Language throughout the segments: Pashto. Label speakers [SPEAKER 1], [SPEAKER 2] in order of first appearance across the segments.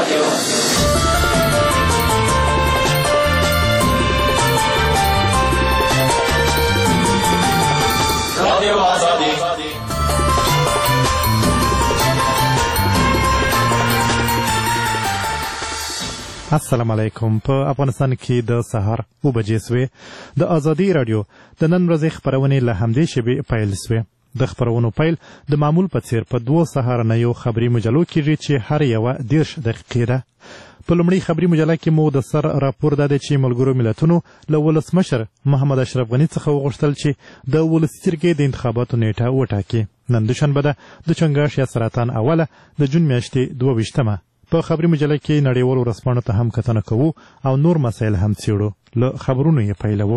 [SPEAKER 1] رادیو. رادیو آزادی.
[SPEAKER 2] السلام علیکم. په افغانستان کې د سهار 9 بجې سوې. د آزادي رادیو د نن ورځې خبرونې له همدې شیبې پیل سوې. د خبرونو پیل د معمول په څیر په 2 سهارنیو خبري مجلو کېږي چې هر یوه 10 دقیقې ده. په لومړۍ خبري مجله کې مو د سر راپور دا دی چې ملګرو ملتونو له ولسمشر محمد اشرف غني څخه وغوښتل چې د ولسي جرګې د انتخاباتو نیټه وټاکي. نن دوشنبه ده، د چنګاښ یا سرطان اوله د جون میاشتې 22مه. په خبري مجله کې نړیوالو ورځپاڼو ته هم کتنه کوو او نور مسایل هم څیړو. له خبرونو یې پیلوو.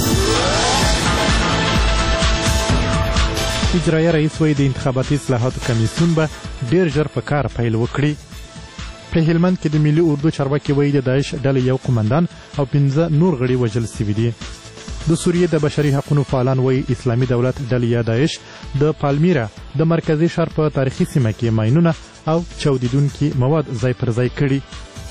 [SPEAKER 2] اجرایه رئیس وایي د انتخاباتي اصلاحاتو کمیسیون به ډېر ژر په کار پیل وکړي. په هلمند کې د ملي اردو چارواکي وایي د داعش ډلې یو قمندان او 15 نور غړي وژل سوي دي. د سوریې د بشري حقوقو فعالان وایي اسلامي دولت ډلې یا داعش د پالمیرا د مرکزي ښار په تاریخي سیمه کې ماینونه او چاودیدونکي مواد ځای پر ځای کړي.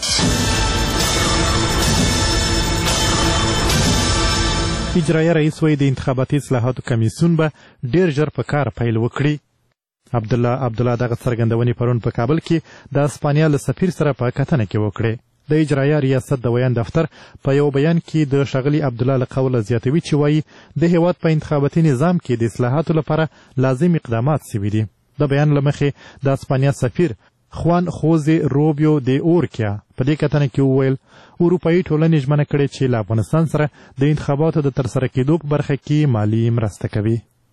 [SPEAKER 2] اجرایه رئیس وایي د انتخاباتي اصلاحاتو کمیسیون به ډېر ژر په کار پیل وکړي. عبدالله دغه څرګندونې پرون په کابل کې د اسپانیا له سفیر سره په کتنه کې وکړې. د اجرایه ریاست د ویان دفتر په یو بیان کې د ښاغلي عبدالله له قوله زیاتوي چې وایي د هیواد په انتخاباتي نظام کې د اصلاحاتو لپاره لازم اقدامات سوي دي. د بیان له مخې د اسپانیا سفیر خوان خوزې روبیو د اورکیا په دې کتنه کې وویل اروپایي ټولنې ژمنه کړې چې له افغانستان سره د انتخاباتو د ترسره کېدو په برخه کې مالي مرسته کوي.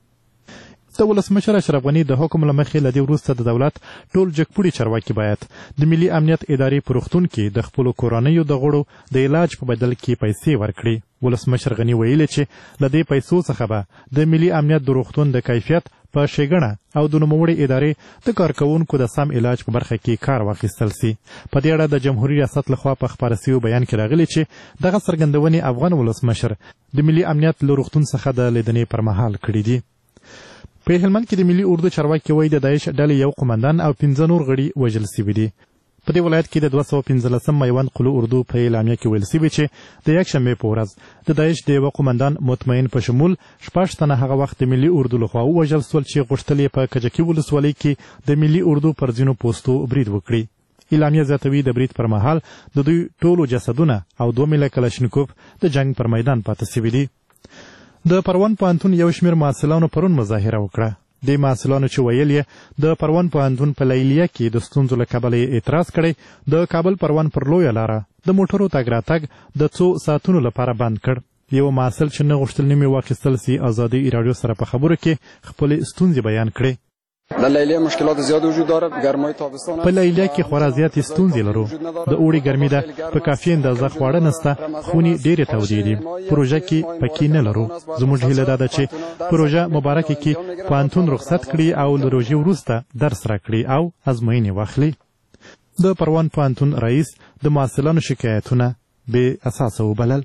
[SPEAKER 2] د ولسمشر اشرف غني د حکم له مخې له دې وروسته د دولت ټول جګپوړي چارواکي باید د ملي امنیت ادارې په روغتون کې د خپلو کورنیو د غړو د علاج په بدل کې پیسې ورکړي. ولسمشر غني ویلي چې له دې پیسو څخه به د ملي امنیت د روغتون د کیفیت په ښېګڼه او د نوموړې ادارې د کارکوونکو د سم علاج په برخه کې کار واخیستل سي. په دې اړه د جمهوري ریاست لخوا په خپاره سوي بیان کې راغلي چې دغه څرګندونې افغان ولسمشر د ملي امنیت له روغتون څخه د لیدنې پر مهال کړي دي. په هلمند کې د ملي اردو چارواکي وایي د داعش ډلې یو قمندان او 15 نور غړي وژل سوي دي. په دې ولایت کې د 215 میوند قلو اردو په اعلامیه کې ویل سوي چې د یکشنبې په ورځ د داعش د یوه قمندان مطمئن په شمول 6 تنه هغه وخت د ملي اردو لخوا ووژل سول چې غوښتل یې په کجکي ولسوالۍ کې د ملي اردو پر ځینو پوستو برید وکړي. اعلامیه زیاتوي د برید پر مهال د دوی ټولو جسدونه او 2 میله کلشنکوف د جنگ پر میدان پاتې سوي دي. د پروان پوهنتون یو شمېر محصلانو پرون مظاهره وکړه. د محصلانو چې ویل یې د پروان پوهنتون په لیلیه کې د ستونزو له کبله اعتراض کړی، د کابل پروان پر لویه لاره د موټرو تګ راتګ د څو ساعتونو لپاره بند کړ. یو محصل چې نه غوښتل نیمې واخیستل سي ازادي راډیو سره په خبرو کې خپلې ستونزې بیان کړې.
[SPEAKER 3] در لیلیه مشکلات زیاد وجود دارد. گرمای تابستان
[SPEAKER 2] په لیلیه کې خورا زیاتې ستونزې لرو. د اوړي ګرمي ده، په کافي اندازه خواړه نسته، خونې ډېرې تودې دي. پروژه کې پکې نه لرو. زموږ هیله دا ده چې پروژه مبارکه کې پوهنتون رخصت کړي او له روژې وروسته درس راکړي او ازموینې واخلي. د پروان پوهنتون رئیس د محصلانو شکایتونه بې اساسه وبلل.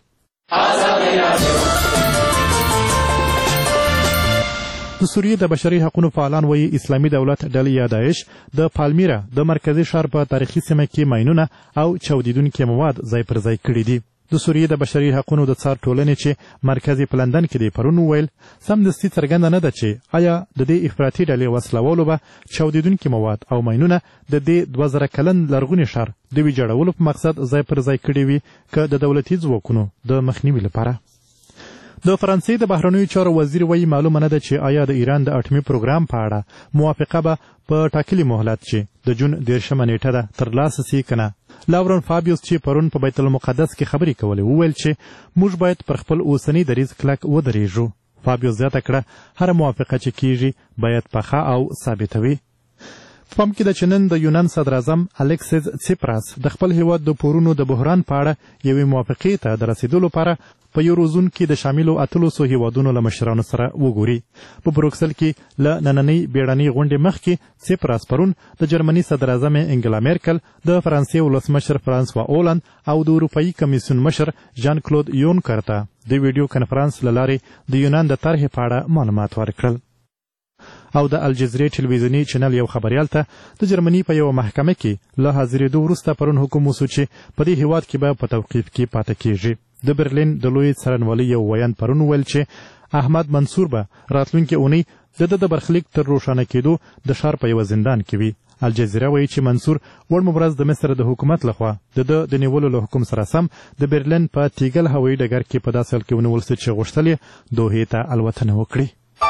[SPEAKER 2] د سوریې د بشري حقوقو فعالان وایي اسلامي دولت ډلې یا داعش د پالمیرا د مرکزي ښار په تاریخي سیمه کې ماینونه او چاودیدونکي مواد ځای پر ځای کړي دي. د سوریې د بشري حقوقو د څار ټولنې چې مرکز یې په لندن کې دی پرون وویل سمدستي څرګنده نه ده چې آیا د دې افراطي ډلې وسلوالو به چاودیدونکي مواد او ماینونه د دې 2000 کلن لرغوني ښار د ویجاړولو په مقصد ځای پر ځای کړي وي که د دولتي ځواکونو د مخنیوي لپاره. د فرانسې د بهرنیو چارو وزیر وایي معلومه نه ده چې آیا د ایران د اټومي پروګرام په اړه موافقه به په ټاکلي مهلت چې د جون 13مه نیټه ده ترلاسه سي که نه. لاورن فابیوس چې پرون په بیت المقدس کې خبرې کولې وویل چې موږ باید پر خپل اوسني دریځ کلک ودرېږو. فابیوس زیاته کړه هره موافقه چې کیږي باید پخه او ثابته وي. په پام کې ده چې نن د یونان صدراعظم الکسیس سیپراس د خپل هیواد د پورونو د بحران په اړه یوې موافقې ته د رسیدو لپاره په یوروزون کې د شاملو 800 هیوادونو له مشرانو سره وګوري. په بروکسل کې له نننۍ بیړنۍ غونډې مخکې سیپراس پرون د جرمني صدراعظم انګلا میرکل، د فرانسې ولسمشر فرانسوا اولند او د اروپایي کمیسیون مشر ژان کلود یونکر ته د ویډیو کنفرانس له لارې د یونان د طرحې په اړه معلومات ورکړل. او د الجزیرې ټلویزیوني چینل یو خبریال ته د جرمني په یو محکمه کې له حاضرېدو وروسته پرون حکم وسو چې په دې هیواد کې به په توقیف کې پاتې کیږي. د برلین د لوی څارنوالۍ یو ویاند پرون ویل چې احمد منصور به راتلونکې اونۍ د برخلیک تر روښانه کېدو د ښار په یوه زندان کې وي. الجزیره وایي چې منصور وړ مبرز د مصر د حکومت لخوا د نیولو له حکم سره سم د برلین په تیګل هوایي ډګر کې په داسې حال کې ونیول سو چې غوښتل یې دوحې ته الوتنه وکړي.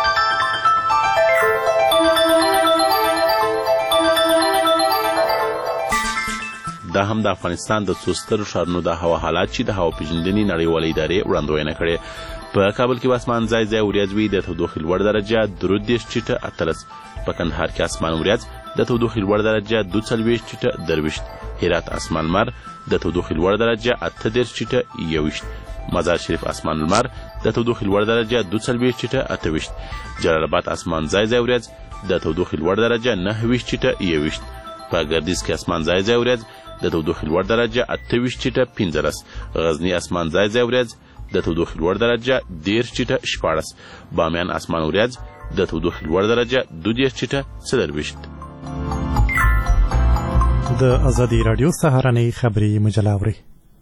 [SPEAKER 1] دا هم د افغانستان د څو سترو ښارونو د هوا حالات چې د هوا پیژندنې نړیوالې ادارې وړاندوینه کړې. په کابل کې اسمان ځای ځای وریځ وي، د تودوخې لوړ درجه 33 چیټه 18. په کندهار کې اسمان وریځ، د تودوخې لوړ درجه 42 چیټه 23. هرات اسمان لمر، د تودوخې لوړ درجه 38 چیټه 21. مزار شریف اسمان لمر، د تودوخې لوړ درجه 42 چیټه 28. جلال آباد اسمان ځای ځای وریځ، د تودوخې لوړ درجه 29 چیټه 21. په ګردیز کې اسمان ځای ځای وریځ، د تودوخې لوړ درجه 28 چیټه 15. غزنی اسمان ځای ځای وریځ، د تودوخې لوړ درجه 13 چیټه 14. بامیان اسمان وریځ، د تودوخې لوړ درجه 22 چیټه 23.
[SPEAKER 2] د ازادي رادیو سهارنۍ خبري مجله اوري.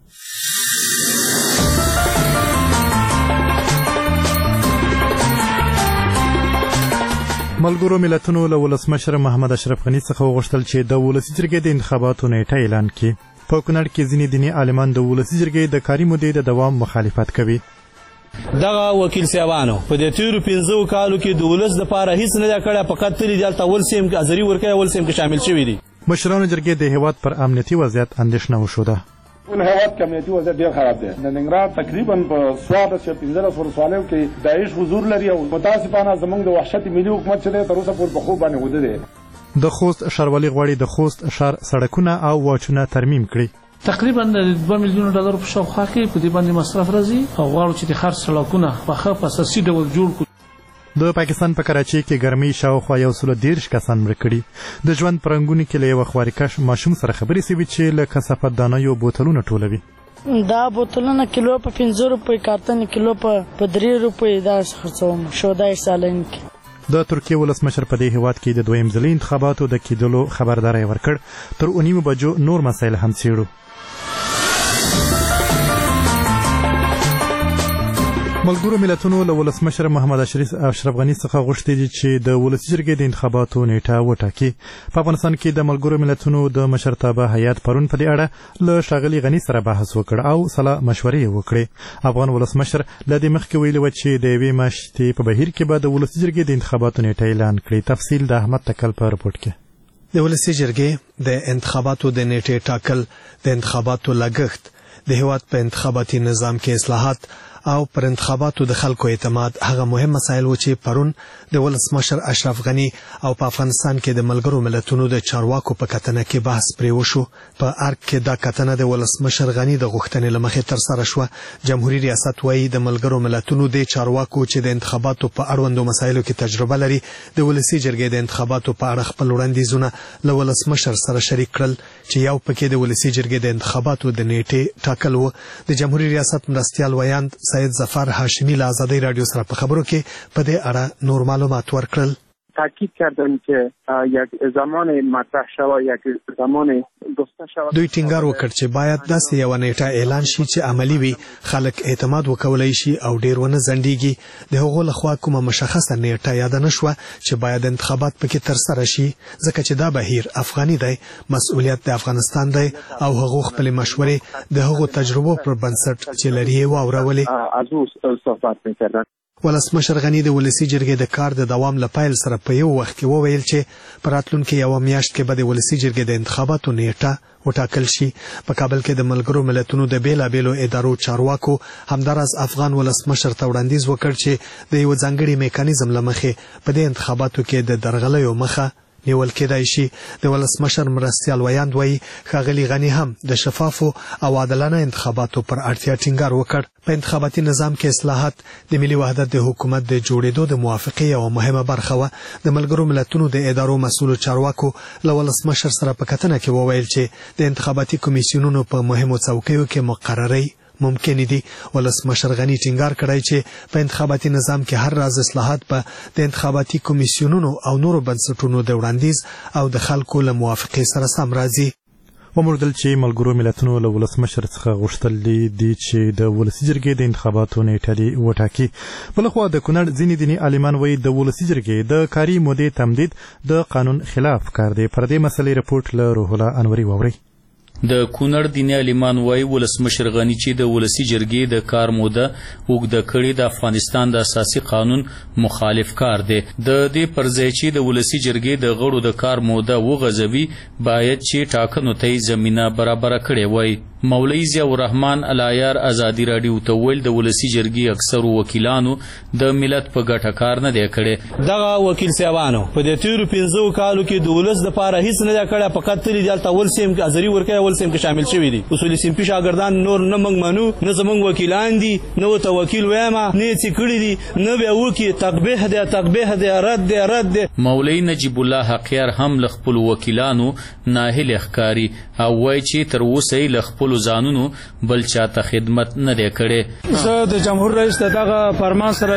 [SPEAKER 2] ملګرو ملتونو له ولسمشر محمد اشرف غني څخه وغوښتل چې د ولسي جرګې د انتخاباتو نیټه اعلان کړي. په کونړ کې ځینې دیني عالمان د ولسي جرګې د کاري مودې د دوام مخالفت کوي.
[SPEAKER 4] دغه وکیل صاحبانو په دې تیرو 15 کالو کې د ولس لپاره هیڅ نه کړه، فقط تل دلته ولسیم کې ازري ورکه ولسیم کې شامل شوی دي.
[SPEAKER 2] مشرانو جرګې د هیواد پر امنیتي وضعیت اندېښنه وښوده.
[SPEAKER 5] ټول هیواد کې امنیتي وضعیت ډېر خراب دی. د ننګرهار تقریبا په 15 ولسوالیو کې داعش حضور لري او متاسفانه زموږ د وحشت ملي حکومت چې تر اوسه پورې په خوب باندې وده دی.
[SPEAKER 2] د خوست ښاروالي غواړي د خوست ښار سړکونه او واچونه ترمیم کړي.
[SPEAKER 6] تقریبا د 2 میلیون ډالر په شاوخوا کې په دې باندې مصرف راځي او غواړو چې د ښار سړکونه په ښه په اساسي ډول جوړ کړو.
[SPEAKER 2] د پاکستان په کراچۍ کې ګرمۍ شاوخوا 130 کسان مړه کړي. د ژوند په رنګونو کې له یوه خوارکش ماشوم سره خبرې شوې چې له کثافت دانیو بوتلونه ټولوي.
[SPEAKER 7] دا بوتلونه کیلو په 15 روپۍ، کارتن کیلو په 3 روپۍ دا خرڅوم شو دا سالن کې.
[SPEAKER 2] د ترکیه ولسمشر په دې هیواد کې د دویم ځلي انتخاباتو د کېدلو خبرداری ورکړ. تر 9 بجو نور مسایل هم څېړو. ملګرو ملتونو له ولسمشر محمد اشرف غني څخه غوښتي دي چې د ولسي جرګې د انتخاباتو نیټه وټاکي. په افغانستان کې د ملګرو ملتونو د مشرتابه هیئت پرون په دې اړه له ښاغلي غني سره بحث وکړ او سلا مشورې وکړې. افغان ولسمشر له دې مخکې ویلي و چې د یوې میاشتې په بهیر کې به د ولسي جرګې د انتخاباتو نیټه اعلان کړي. تفصیل د احمد تکل په رپورټ کې.
[SPEAKER 8] د ولسي جرګې د انتخاباتو د نیټې ټاکل، د انتخاباتو لګښت، د هیواد په انتخاباتي نظام کې اصلاحات او پر انتخاباتو د خلکو اعتماد هغه مهم مسایل و چې پرون د ولسمشر اشرف غني او په افغانستان کې د ملګرو ملتونو د چارواکو په کتنه کې بحث پرې وشو. په ارګ کې دا کتنه د ولسمشر غني د غوښتنې له مخې ترسره شوه. جمهوریت ریاست وایي د ملګرو ملتونو د چارواکو چې د انتخاباتو په اړوندو مسایلو کې تجربه لري د ولسي جرګې د انتخاباتو په اړه خپل وړاندیزونه له ولسمشر سره شریک کړل چې یو پکې د ولسي جرګې د انتخاباتو د نیټې ټاکل و. د جمهوریت ریاست مرستیال ویاند سید ظفر هاشمی له ازادي رادیو سره په خبرو کې په دې اړه نور معلومات ورکړل.
[SPEAKER 9] تاکید کردن که یک زمان مطرح شوه، یک زمان گفته شوه.
[SPEAKER 8] دوی ټینګار وکړ چې باید داسې یو نیټه اعلان شي چې عملی وي، خلک اعتماد وکولای شي او ډیر ونه ځنډیږي. د هغو لخوا کومه مشخصه نیټه یاد نه شوه چې باید انتخابات پکې ترسره شي، ځکه چې دا بهیر افغاني دی، مسؤلیت د افغانستان دی او هغو خپل مشورې د هغو تجربو پر بنسټ چې لري واورولې.
[SPEAKER 9] از او صحبت می‌کردن.
[SPEAKER 8] ولسمشر غني د ولسي جرګې د کار د دوام لپاره سره په یو وخت کې وویل چې پر راتلونکي یو میاشت کې به د ولسي جرګې د انتخاباتو نیټه وټاکل شي. په کابل کې د ملګرو ملتونو د بیلابېلو ادارو چارواکو همداراز افغان ولسمشر ته وړاندیز وکړ چې د یو ځانګړي میکانیزم له مخې په دې انتخاباتو کې د درغلیو مخه نیول کېدای شي. د ولسمشر مرستیال ویاند وایي ښاغلي غني هم د شفافو او عادلانه انتخاباتو پر اړتیا ټینګار وکړ. په انتخاباتي نظام کې اصلاحات د ملي وحدت د حکومت د جوړېدو د موافقې یوه مهمه برخه وه. د ملګرو ملتونو د ادارو مسؤلو چارواکو له ولسمشر سره په کتنه کې وویل چې د انتخاباتي کمیسیونونو په مهمو څوکیو کې مقررۍ ممکن دي. ولسمشر غني ټینګار کړی چې په انتخاباتي نظام کې هر راز اصلاحات په د انتخاباتي کمیسیونونو او نورو بنسټونو د وړاندیز او د خلکو له موافقې سره سم راځي.
[SPEAKER 2] وموردل چې ملګرو ملتونو له ولسمشر څخه غوښتل دي چې د ولسي جرګې د انتخاباتو نیټه دې وټاکي. بلخوا د کونړ ځینې دیني عالمان وایي د ولسي جرګې د کاري مودې تمدید د قانون خلاف کار دی. پر دې مسلې رپورټ له روح الله انوري واورئ.
[SPEAKER 10] د کونړ دیني عالمان وایي ولسمشر غني چې د ولسي جرګې د کار موده اوږده کړې د افغانستان د اساسي قانون مخالف کار دی. د دې پر ځای چې د ولسي جرګې د غړو د کار موده وغځوي باید چې ټاکنو ته زمینه برابره کړې وای. مولوي ضیاء الرحمن العیار ازادي راډیو ته ویل د ولسي جرګې اکثرو وکیلانو د ملت په ګټه کار نه دی کړی.
[SPEAKER 4] دغه وکیل صاحبانو په دې تیرو 15 کالو کې د ولس دپاره هیڅ نه دی کړی، فقط تلي دلته ول سیم کې ازري ورکوي، ول سیم کې شامل شوي دي. اصولي صنفي شاګردان نور نه موږ منو، نه زموږ وکیلان دي، نه ورته وکیل وایم، نه یې څه کړي دي، نه به وکي تقبیح دی رد دی.
[SPEAKER 10] مولوي نجیب الله حقیار هم له خپلو وکیلانو ناهیل ښکاري او وایي چې تر اوسه یې له خپلو ځانونو بل چاته خدمت نه دی کړی.
[SPEAKER 6] زه د جمهور رئیس دغه فرمان سره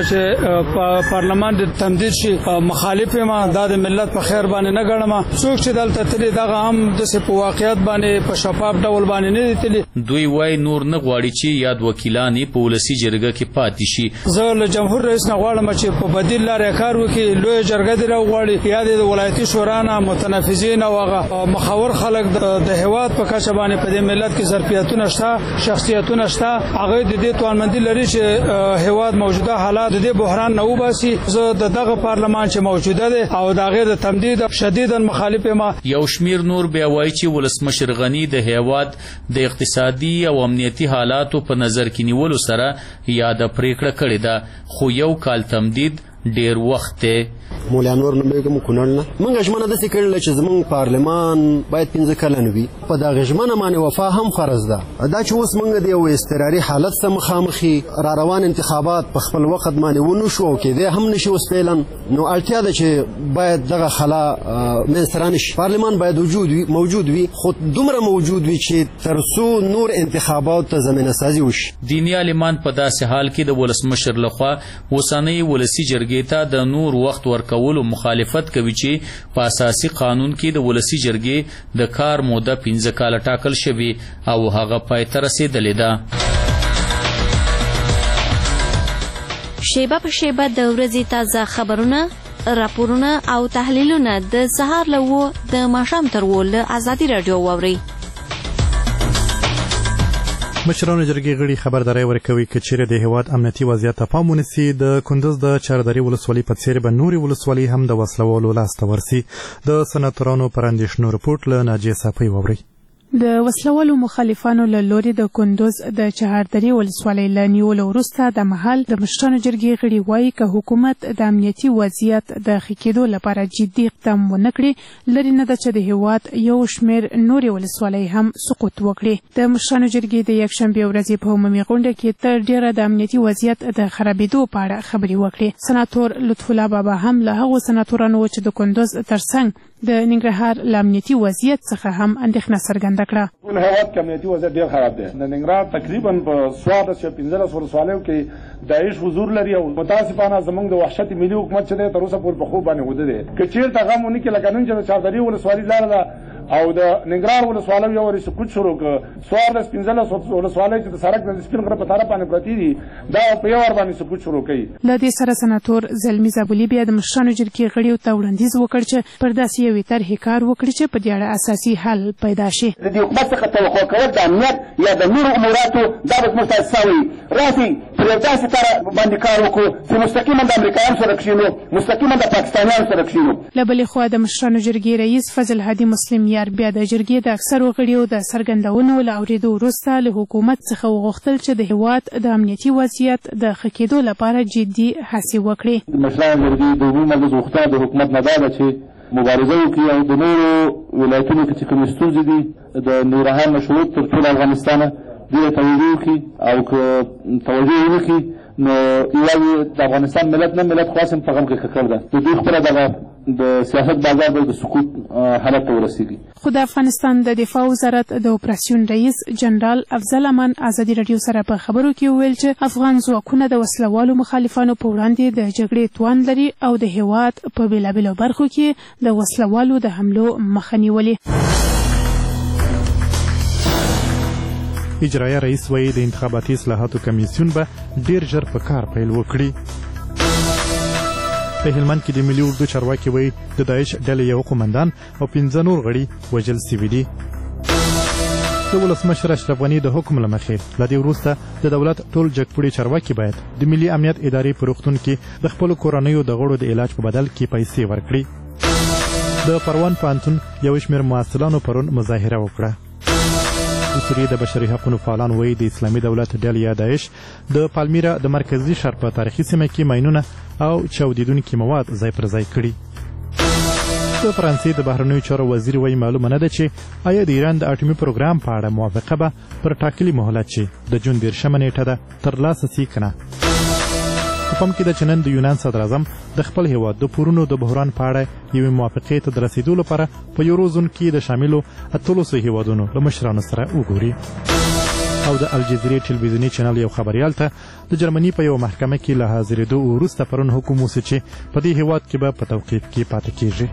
[SPEAKER 6] چې پارلمان د تمدید شي مخالف یم. دا د ملت په خیر باندې نه ګڼم. څوک چې دلته تلي دغه هم داسې په واقعیت باندې په شفاف ډول باندې نه دي تلي.
[SPEAKER 10] دوی وایي نور نه غواړي چې یاد وکیلان یې په ولسي جرګه کې پاتې شي.
[SPEAKER 6] زه له جمهور رئیس نه غواړم چې په بدیل لارې کار وکړي. لویه جرګه دې راوغواړي یا د ولایتي شورا نه متنفذین او هغه مخور خلک د هیواد په کچه باندې په دې ملت کې ظرفیتونه شته، شخصیتونه شته، هغه د دې توانمندي لري چې هیواد موجوده حالات د بحران نه وباسي. زه دغه پارلمان چې موجوده دی او د هغې د تمدید شدیدا مخالف یم.
[SPEAKER 10] یو شمیر نور بیا وایي چې ولسمشر غني د هیواد د اقتصادي او امنیتي حالاتو په نظر کې نیولو سره یاده پریکړه کړې ده، خو یو کال تمدید ډیر وخت دی.
[SPEAKER 11] مولا نور نه کوم کونړ نه موږ ژمنه داسې کړل چې زموږ پارلمان باید 15 کلن وي. په دغه ژمنه باندې وفا هم فرض ده. دا چې اوس موږ د یو اضطراري حالت سره مخامخي را روان انتخابات په خپل وخت باندې ونه شو او کېدی هم نشي اوس فعلا، نو اړتیا ده چې باید دغه خلا منځته رانشي. پارلمان باید موجود وي، خو دومره موجود وي چې تر څو نور انتخابات ته زمینه سازي وشي.
[SPEAKER 10] دیني عالمان په داسې حال کې د ولسمشر لخوا اوسنۍ ولسي جرګې ته د نور وخت ورکولو مخالفت کوي چې په اساسي قانون کې د ولسي جرګې د کار موده 15 کاله ټاکل شوی او هغه پای ته رسیدلې ده.
[SPEAKER 12] شیبه په شیبه د ورځې تازه خبرونه، راپورونه او تحلیلونه د سهار له 9 د ماښام تر 10 له ازادي راډیو واورئ.
[SPEAKER 2] مشرانو جرګې غړي خبرداری ورکوي که چیرې د هیواد امنیتي وضعیت ته پام ونیسي د کندز د چاردرې ولسوالۍ په څېر به نورې ولسوالۍ هم د وسلوالو لاسته ورسي. د سناتورانو پر اندېښنو رپورټ له ناجیې صافۍ واورئ.
[SPEAKER 13] د وسلوالو مخالفانو له لوري د کندوز د چهاردرې ولسوالۍ له نیولو وروسته د مهال د مشرانو جرګې غړي وایي که حکومت د امنیتي وضعیت د ښه کېدو لپاره جدي اقدام ونه کړي، لرې نه ده چې د هیواد یو شمېر نورې ولسوالۍ هم سقوط وکړي. د مشرانو جرګې د یکشنبې ورځې په عمومي غونډه کې تر ډېره د امنیتي وضعیت د خرابېدو په اړه خبرې وکړې. سناتور لطف الله بابا هم له هغو سناتورانو چې د کندوز ترڅنګ د ننګرهار له امنیتي وضعیت څخه هم اندېښنه څرګنده کړه.
[SPEAKER 5] ټول هیواد کې امنیتي وضعیت ډېر خراب دی. د ننګرهار تقریبا په 15 ولسوالیو کې داعش حضور لري او متاسفانه زموږ د وحشت ملي حکومت چې دی تر اوسه پورې په خوب باندې وده دی. که چېرته غم ونه کړي لکه نن چې د چاردرې ولسوالۍ لاره ده او د ننګرهار ولسوالیو یو وارې سقوط شروع کړه، 15 ولسوالۍ چې د سړک د سپین غره په طرف باندې پرتې دي دا په یو ور باندې سقوط شروع کوي.
[SPEAKER 13] له دې سره سناتور زلمي زابلي بیا د مشرانو جرګې غړیو ته وړاندیز وکړ چې پر داسې یوې طرحې کار وکړي چې په دې اړه اساسي حل پیدا شي.
[SPEAKER 14] د دې حکومت څخه توقع کول د امنیت یا د نورو اموراتو دا به زموږ تاسې سوی راسئ پر یو داسې طرح باندې کار وکړو چې مستقیما د امریکایانو سره کښېنو، مستقیما د پاکستانیانو سره کښېنو.
[SPEAKER 13] له بلې خوا د مشرانو جرګې رئیس فضل هادي مسلم یار بیا د جرګې د اکثرو غړیو د څرګندونو له اورېدو وروسته له حکومت څخه وغوښتل چې د هیواد د امنیتي وضعیت د ښه کېدو لپاره جدي هڅې وکړي.
[SPEAKER 5] د مشرانو جرګې د عمومي مجلس غوښتنه د حکومت نه دا ده چې مبارزه وکړي او د نورو ولایتونو کې چې کومې ستونزې دي د ننګرهار نه شروع تر ټول افغانستانه دې ته توجه وکړي او که توجه ونه کړي نو یوازې د افغانستان ملت نه ملت خو هم په غم کې ککړ ده د دوی خپله دغه د سیاست بازار به د سقوط حالت ته ورسېږي.
[SPEAKER 13] خو د افغانستان د دفاع وزارت د اپراسیون رئیس جنرال افضل امان ازادي راډیو سره په خبرو کې وویل چې افغان ځواکونه د وسلوالو مخالفانو په وړاندې د جګړې توان لري او د هېواد په بېلابېلو برخو کې د وسلوالو د حملو مخه نیولې.
[SPEAKER 2] اجرایه رئیس وایي د انتخاباتي اصلاحاتو کمیسیون به ډیر ژر په کار پیل وکړي. په هلمند کې د ملي اردو چارواکي وایي د داعش ډلې یو قومندان او 15 نور غړي وژل سوي دي. د ولسمشر اشرف غني د حکم له مخې له دې وروسته د دولت ټول جګپوړي چارواکي باید د ملي امنیت ادارې په روغتون کې د خپلو کورنیو د غړو د علاج په بدل کې پیسې ورکړي. د پروان پوهنتون یو شمېر محصلانو پرون مظاهره وکړه. د سوریې د بشري حقونو فعالان وایي د اسلامي دولت ډلې یا داعش د پالمیرا د مرکزي ښار په تاریخي سیمه کې ماینونه او چاودیدونکي مواد ځای پر ځای کړي. د فرانسې د بهرنیو چارو وزیر وایي معلومه نه ده چې آیا د ایران د اټومي پروګرام په اړه موافقه به پر ټاکلي مهلت چې د جون 13 نیټه ده ترلاسه سي که نه. په پام کې ده چې نن د یونان صدراعظم د خپل هیواد د پورونو د بحران په اړه یوې موافقې ته د رسیدو لپاره په یوروزون کې د شاملو 13 هیوادونو له مشرانو سره وګوري. او د الجزیرې ټلویزیوني چینل یو خبریال ته د جرمني په یو محکمه کې له حاضرېدو وروسته پرون حکم وسو چې په دې هیواد کې به په توقیف کې پاتې کیږي.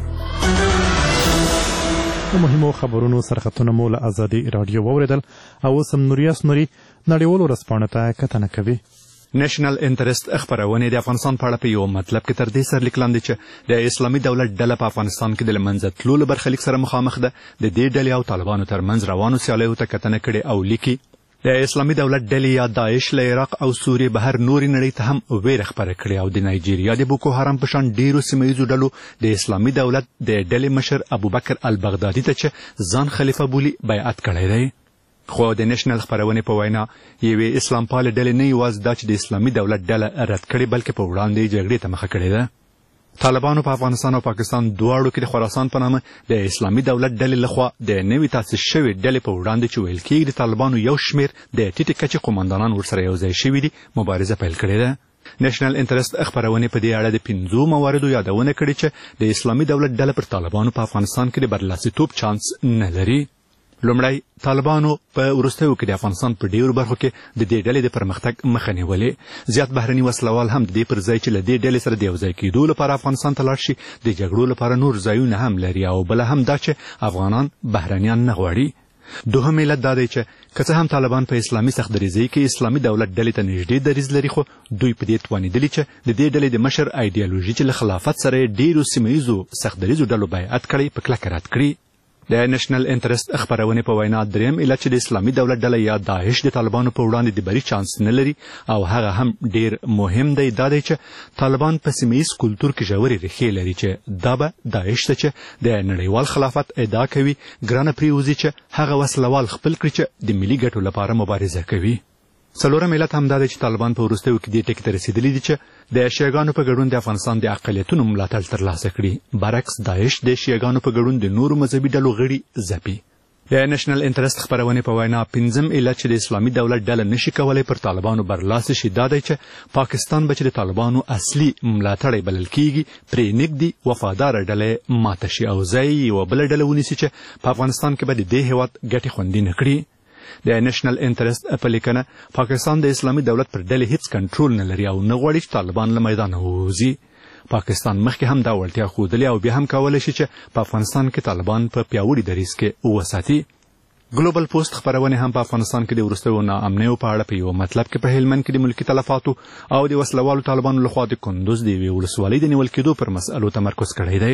[SPEAKER 2] د مهمو خبرونو سرخطونه مو له ازادي راډیو واورېدل او اوس هم نوریاس نوري نړیوالو ورځپاڼو ته کتنه کوي.
[SPEAKER 15] نېشنل انټرست خبرونه د افغانستان په اړه په یو مطلب کې تر دې سرلیک لاندې چې د اسلامي دولت ډله په افغانستان کې د له منځه تلو له برخلیک سره مخامخ ده. د دې ډلې او طالبانو ترمنځ روانو سیالیو ته کتنه کړې او لیکي د اسلامي دولت ډلې یا داعش له عراق او سوریې بهر نورې نړۍ ته هم ویره خپره کړې او د نایجیریا د بوکو حرام په شان ډیرو سیمه ییزو ډلو د اسلامي دولت د ډلې مشر ابوبکر البغدادي ته چې ځان خلیفه بولي بیعت کړی دی. خو د نېشنل خبرونې په وینا یوې اسلام پالې ډلې نه یوازې دا چې د اسلامي دولت ډله رد کړې بلکې په وړاندې جګړې ته مخه کړې ده. طالبانو په افغانستان او پاکستان دواړو کې د خراسان په نامه د اسلامي دولت ډلې لخوا د نوې تاسیس شوې ډلې په وړاندې چې ویل کېږي د طالبانو یو شمېر د ټیټې کچې قومندانان ورسره یوځای شوي دي مبارزه پیل کړې ده. نېشنل انټرست خبرونه په دې اړه د 5 مواردو یادونه کړې چې د اسلامي دولت ډله پر طالبانو په افغانستان کې د برلاسیتوب چانس نه لري. لومړی طالبانو په وروستیو کې د افغانستان په ډیرو برخو کې د دې ډلې د پرمختګ مخه نیولې. زیات بهرني وسلوال هم د دې پر ځای چې له دې ډلې سره د یوځای کېدو لپاره افغانستان ته لاړ شي د جګړو لپاره نور ځایونه هم لري او بله هم دا چې افغانان بهرنیان نه غواړي. دوهم علت دا دی چې که څه هم طالبان په اسلامي سختدریزۍ کې اسلامي دولت ډلې ته نږدې دریځ لري خو دوی په دې توانېدلي چې د دې ډلې د مشر ایډیالوژي چې له خلافت سره یې ډیرو سیمه ییزو سختدریزو ډلو بیعت کړی په کلکه رد کړي. د نېشنل انټرست خبرونه په وینا دریم علت چې د اسلامي دولت ډله یا داعش د طالبانو په وړاندې د بری چانس نه لري او هغه هم ډیر مهم دی دا دی چې طالبان په سیمه ییز کلتور کې ژورې ریښې لري چې دا به داعش ته چې د نړیوال خلافت ادعا کوي ګرانه پریوزي چې هغه وسلوال خپل کړي چې د ملي ګټو لپاره مبارزه کوي. څلورم علت هم دا دی چې طالبان په وروستیو کې دې ټکي ته رسېدلي دي چې د شیعګانو په ګډون د افغانستان د اقلیتونو ملاتړ ترلاسه کړي برعکس داعش د شیعګانو په ګډون د نورو مذهبي ډلو غړي ځپي. د نېشنل انټرست خبرونه په وینا 5م علت چې د اسلامي دولت ډله نشي کولای پر طالبانو برلاسه شي دا دی چې پاکستان به چې د طالبانو اصلي ملاتړی بلل کیږي پرې نږدې وفاداره ډلې ماته شي او ځای یوه بله ډله ونیسي چې په افغانستان کې به د دې هېواد ګټې خوندي نه کړي. د نېشنل انټرست په لیکنه پاکستان د اسلامي دولت پر ډلې هیڅ کنټرول نه لري او نه غواړي چې طالبان له میدانه ووځي. پاکستان مخکې هم دا وړتیا ښودلې او بیا هم کولی شي چې په افغانستان کې طالبان په پیاوړي دریځ کې وساتي. ګلوبل پوسټ خبرونه هم په افغانستان کې د وروستیو ناامنیو په اړه په یو مطلب کې په هلمند کې د ملکي تلفاتو او د وسلوالو طالبانو لخوا د کندوز د یوې ولسوالۍ د نیول کېدو پر مسألو تمرکز کړی دی.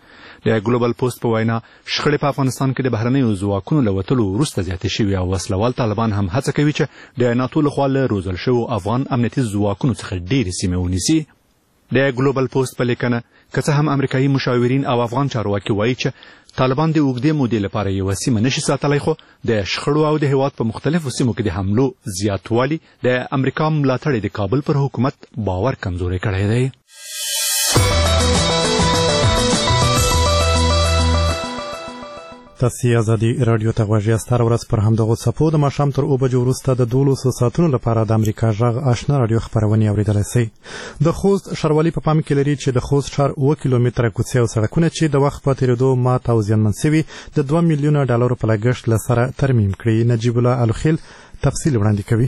[SPEAKER 15] د ګلوبل پوسټ په وینا شخړې په افغانستان کې د بهرنیو ځواکونو له وتلو وروسته زیاتې شوې او وسلوال طالبان هم هڅه کوي چې د ناتو لخوا له روزل شوو افغان امنیتي ځواکونو څخه ډېرې سیمې ونیسي. د ګلوبل پوسټ په لیکنه که څه هم امریکایي مشاورین او افغان چارواکي وایي چې طالبان د اوږدې مودې لپاره یوه سیمه نشي ساتلی خو د شخړو او د هېواد په مختلفو سیمو کې د حملو زیاتوالي د امریکا ملاتړ د کابل پر حکومت باور کمزوری کړی دی.
[SPEAKER 2] تاسې ازادي راډیو ته غوږ یاست. هره ورځ پر همدغو څپو د ماښام تر 7 بجو وروسته د 12 ساعتونو لپاره د امریکا غږ آشنا راډیو خپرونې اورېدلی شئ. د خوست ښاروالي په پام کې لري چې د خوست ښار 7 کیلومتره کوڅې او سړکونه چې د وخت په تېرېدو مات او زیانمن سوي د 2 میلیونه ډالرو په لګښت له سره ترمیم کړي. نجیب الله الخیل تفصیل وړاندې کوي.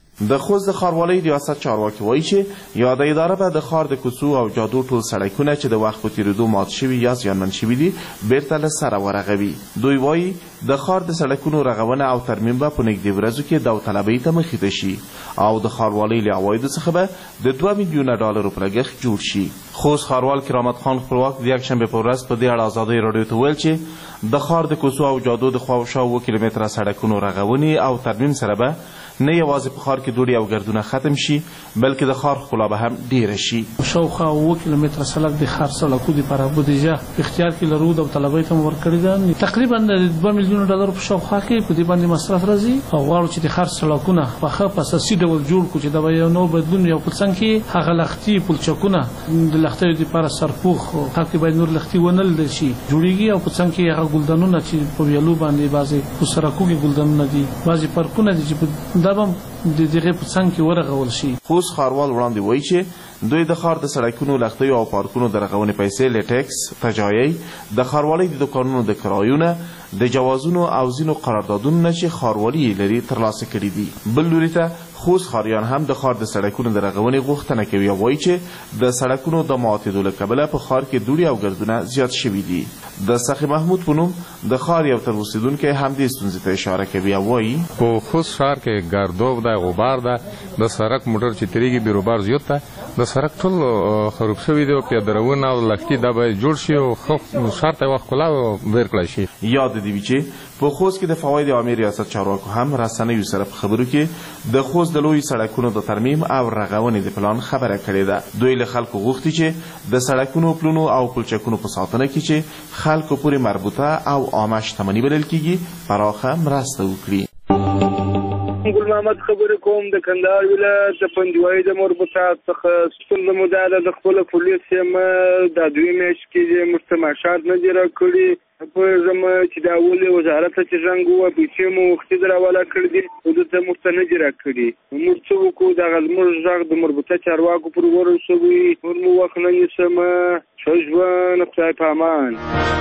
[SPEAKER 16] د خوست د ښاروالۍ ریاست چارواکي وایي چې یاده اداره به د ښار د کوڅو او جادو ټول سړکونه چې د وخت په تېرېدو مات شوي یا زیانمن شوي دي بیرته له سره ورغوي. دوی وایي د ښار د سړکونو رغونه او ترمیم به په نږدې ورځو کې داوطلبۍ ته مخې ته شي او د ښاروالۍ له عوایدو څخه به د 2 میلیونه ډالرو په لګښت جوړ شي. خوست ښاروال کرامت خان خپلواک د یکشنبې په ورځ په دې اړه ازادۍ راډیو ته ویل چې د ښار د کوڅو او جادو د خوا او شا 7 کیلومتره سړکونو رغونې او ترمیم سره به نه یوازې په ښار کې دوړې او ګردونه ختم شي بلکې د ښار ښکلا به هم ډیره شي.
[SPEAKER 17] شاوخوا 7 کیلومتره سړک د ښار سړکو دپاره بودیجه اختیار کې لرو، داوطلبۍ ته مو ورکړې ده. تقریبا د 2 میلیونه ډالرو په شاوخوا کې په دې باندې مصرف راځي او غواړو چې د ښار سړکونه په ښه په اساسي ډول جوړ کړو چې دا به یو نوی بدلون یو په څنګ کې هغه لښتي پلچکونه د لښتیو دپاره سرپوښ خلک باید نور لښتي ونه لیدل شي جوړېږي او په څنګ کې هغه ګلدانونه چې په ویالو باندې بعضې په سړکو کې ګلدانونه دي، بعضې پارکونه دي چې دا به د دغه په څنګ کې ورغول شي.
[SPEAKER 16] خوست ښاروال وړاندې وایي چې دوی د ښار د سړکونو لښتیو او پارکونو د رغونې پیسې له ټیکس، تجایۍ، د ښاروالۍ د دوکانونو د کرایونو، د جوازونو او ځینو قراردادونو نه چې ښاروالي یې لري ترلاسه کړي دي. بل لوري ته خوست ښاریان هم د ښار د سړکونو د رغونې غوښتنه کوي او وایي چې د سړکونو د ماتېدو له کبله په ښار کې دوړې او ګردونه زیات شوي دي. د سخي محمود په نوم د ښار یو تر اوسېدونکی همدې ستونزې ته اشاره کوي او وایي
[SPEAKER 18] په خوست ښار کې ګردوب ده، غبار ده، د سړک موټر چې تېرېږي بیروبار زیات ده، د سړک ټول خراب شوي دي او پیادهروونه او لښتي دا باید جوړ شي او ښار ته یوه ښکلا بېر کړی شي.
[SPEAKER 16] یاد دې وي چې په خوست کې د فواید عامې ریاست چارواکو هم رسنیو سره په خبرو کې د خوست د لویو سړکونو د ترمیم او رغونې د پلان خبره کړې ده. دوی له خلکو غوښتي چې د سړکونو، پلونو او پلچکونو په ساتنه کې چې خلکو پورې مربوطه او عامه شتمني بلل کېږي پراخه مرسته وکړي.
[SPEAKER 19] ګل محمد خبرې کوم د کندهار ولایت د پنجوایي د مربوطات څخه. ستونزه مو دا ده د خپله پولیس یم دا 2 میاشتې کېږي موږ ته معاشات نه دي راکړي. پوهېږم چې دا ولې وزارت ته چې زنګ ووه پیسې مو وختي در حواله کړي دي خو دلته موږ ته نه دي راکړي. موږ څه وکړو دغه زموږ غږ د مربوطه چارواکو پر ورسوي نور مو وخت نه نیسم. ښه ژوند، خدای په امان.